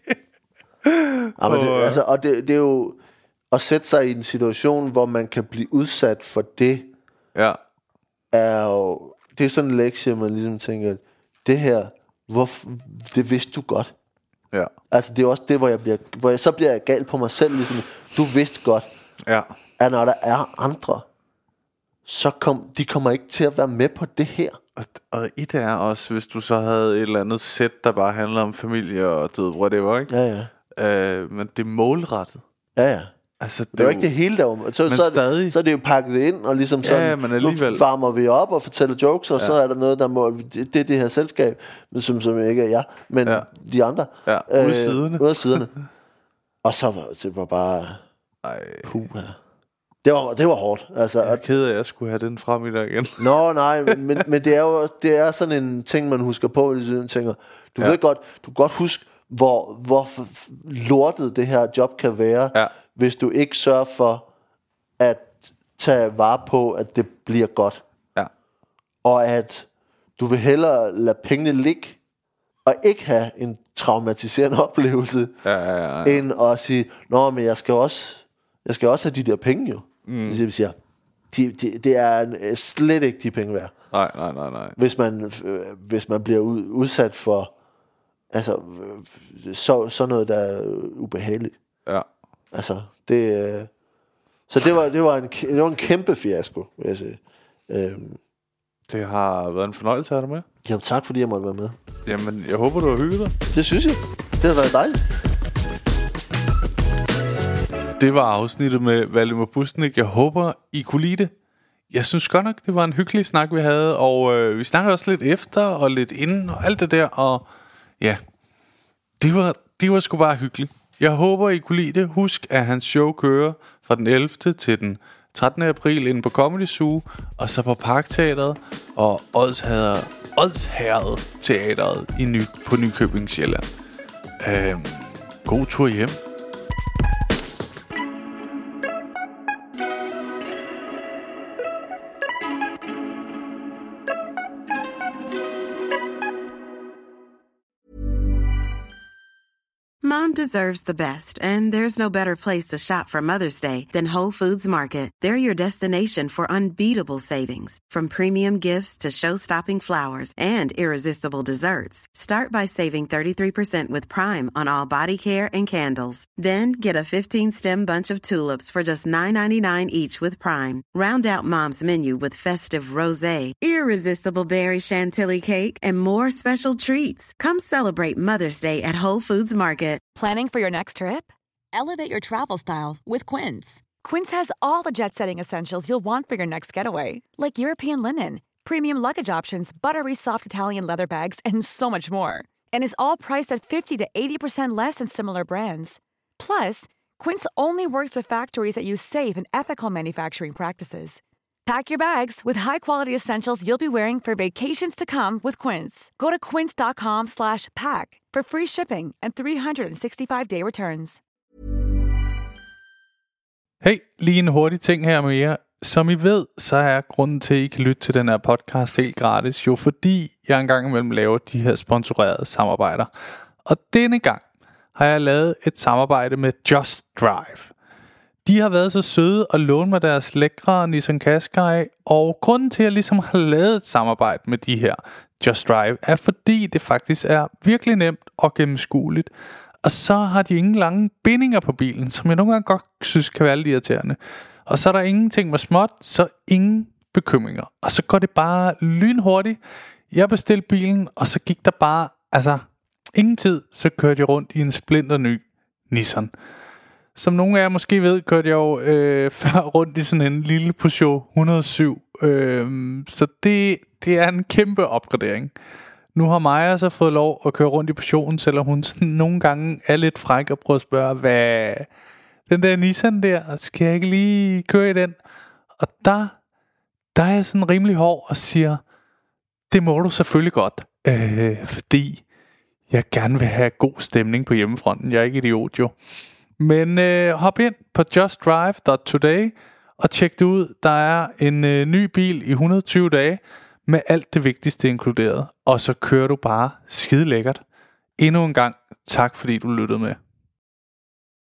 Ja, men det, altså, og det, det er jo at sætte sig i en situation, hvor man kan blive udsat for det. Ja. Er jo, det er sådan en lektie, man ligesom tænker, det her, hvor, det vidste du godt. Ja. Altså det er også det, hvor jeg bliver, hvor jeg så bliver jeg gal på mig selv, ligesom, du vidste godt, ja. at når der er andre, så kom, de kommer ikke til at være med på det her. Og, og i det er også, hvis du så havde et eller andet sæt, der bare handler om familie og du ved, whatever, ikke? Ja, ja. Øh, men det er målrettet. Ja, ja. Altså, det, det er jo ikke det hele der. Så, men så, stadig. Så er det jo pakket ind, og ligesom sådan, ja, men alligevel. Nu farmer vi op og fortæller jokes, og ja. Så er der noget, der må, det, det er det her selskab, som, som ikke er jeg, men ja. De andre. Ja, ude af siderne. Ude af siderne. Og så var det var bare, puha. Det var, det var hårdt. Altså, jeg er ked af, at jeg skulle have den frem i dag igen. Nå, nej, men, men, men det er jo det er sådan en ting, man husker på, og tænker, du ja. ved godt, du kan godt huske, hvor, hvor lortet det her job kan være, ja. Hvis du ikke sørger for at tage vare på, at det bliver godt. Ja. Og at du vil hellere lade pengene ligge, og ikke have en traumatiserende oplevelse, ja, ja, ja, ja. end at sige, nå, men jeg skal også, jeg skal også have de der penge jo. Mm. Det vil sige, de, de, det er slet ikke de penge værd. Nej, nej, nej, nej. Hvis man, øh, hvis man bliver ud, udsat for altså, øh, så, sådan noget, der er ubehageligt. Ja. Altså, det... Øh, så det var, det, var en, det var en kæmpe fiasko, vil jeg sige. Øhm, det har været en fornøjelse at have dig med. Jamen, tak fordi jeg måtte være med. Jamen, jeg håber, du har hygget dig. Det synes jeg. Det har været dejligt. Det var afsnittet med Valdemar Pustelnik. Jeg håber, I kunne lide det. Jeg synes godt nok, det var en hyggelig snak, vi havde. Og øh, vi snakkede også lidt efter og lidt inden og alt det der. Og ja, det var, det var sgu bare hyggeligt. Jeg håber, I kunne lide det. Husk, at hans show kører fra den ellevte til den trettende april inde på Comedy Zoo, og så på Parkteatret og Odsherred, Odsherred Teatret i Ny, på Nykøbing Sjælland. Øhm, god tur hjem. Mom deserves the best, and there's no better place to shop for Mother's Day than Whole Foods Market. They're your destination for unbeatable savings, from premium gifts to show-stopping flowers and irresistible desserts. Start by saving thirty-three percent with Prime on all body care and candles. Then get a fifteen-stem bunch of tulips for just nine ninety-nine each with Prime. Round out Mom's menu with festive rosé, irresistible berry chantilly cake, and more special treats. Come celebrate Mother's Day at Whole Foods Market. Planning for your next trip? Elevate your travel style with Quince. Quince has all the jet-setting essentials you'll want for your next getaway, like European linen, premium luggage options, buttery soft Italian leather bags, and so much more. And is all priced at fifty to eighty percent less than similar brands. Plus, Quince only works with factories that use safe and ethical manufacturing practices. Pack your bags with high-quality essentials you'll be wearing for vacations to come with Quince. Go to quince.com slash pack for free shipping and three sixty-five day returns. Hey, lige en hurtig ting her med jer. Som I ved, så er grunden til, at I kan lytte til den her podcast helt gratis, jo fordi jeg engang imellem laver de her sponsorerede samarbejder. Og denne gang har jeg lavet et samarbejde med Just Drive. De har været så søde at låne mig deres lækre Nissan Qashqai, og grunden til at jeg ligesom har lavet et samarbejde med de her Just Drive, er fordi det faktisk er virkelig nemt og gennemskueligt. Og så har de ingen lange bindinger på bilen, som jeg nogle gange godt synes kan være lidt irriterende. Og så er der ingenting med småt, så ingen bekymringer. Og så går det bare lynhurtigt. Jeg bestilte bilen, og så gik der bare, altså ingen tid, så kørte jeg rundt i en splinter ny Nissan. Som nogle af jer måske ved, kørte jeg jo øh, før rundt i sådan en lille Peugeot et hundrede og syv. Øh, så det, det er en kæmpe opgradering. Nu har Maja så fået lov at køre rundt i Peugeoten, selvom hun sådan nogle gange er lidt fræk og prøver at spørge, hvad den der Nissan der, skal jeg ikke lige køre i den? Og der, der er jeg sådan rimelig hård og siger, det må du selvfølgelig godt, øh, fordi jeg gerne vil have god stemning på hjemmefronten. Jeg er ikke idiot jo. Men øh, hop ind på just drive dot today og tjek det ud. Der er en øh, ny bil i et hundrede og tyve dage med alt det vigtigste inkluderet. Og så kører du bare skide lækkert. Endnu en gang tak fordi du lyttede med.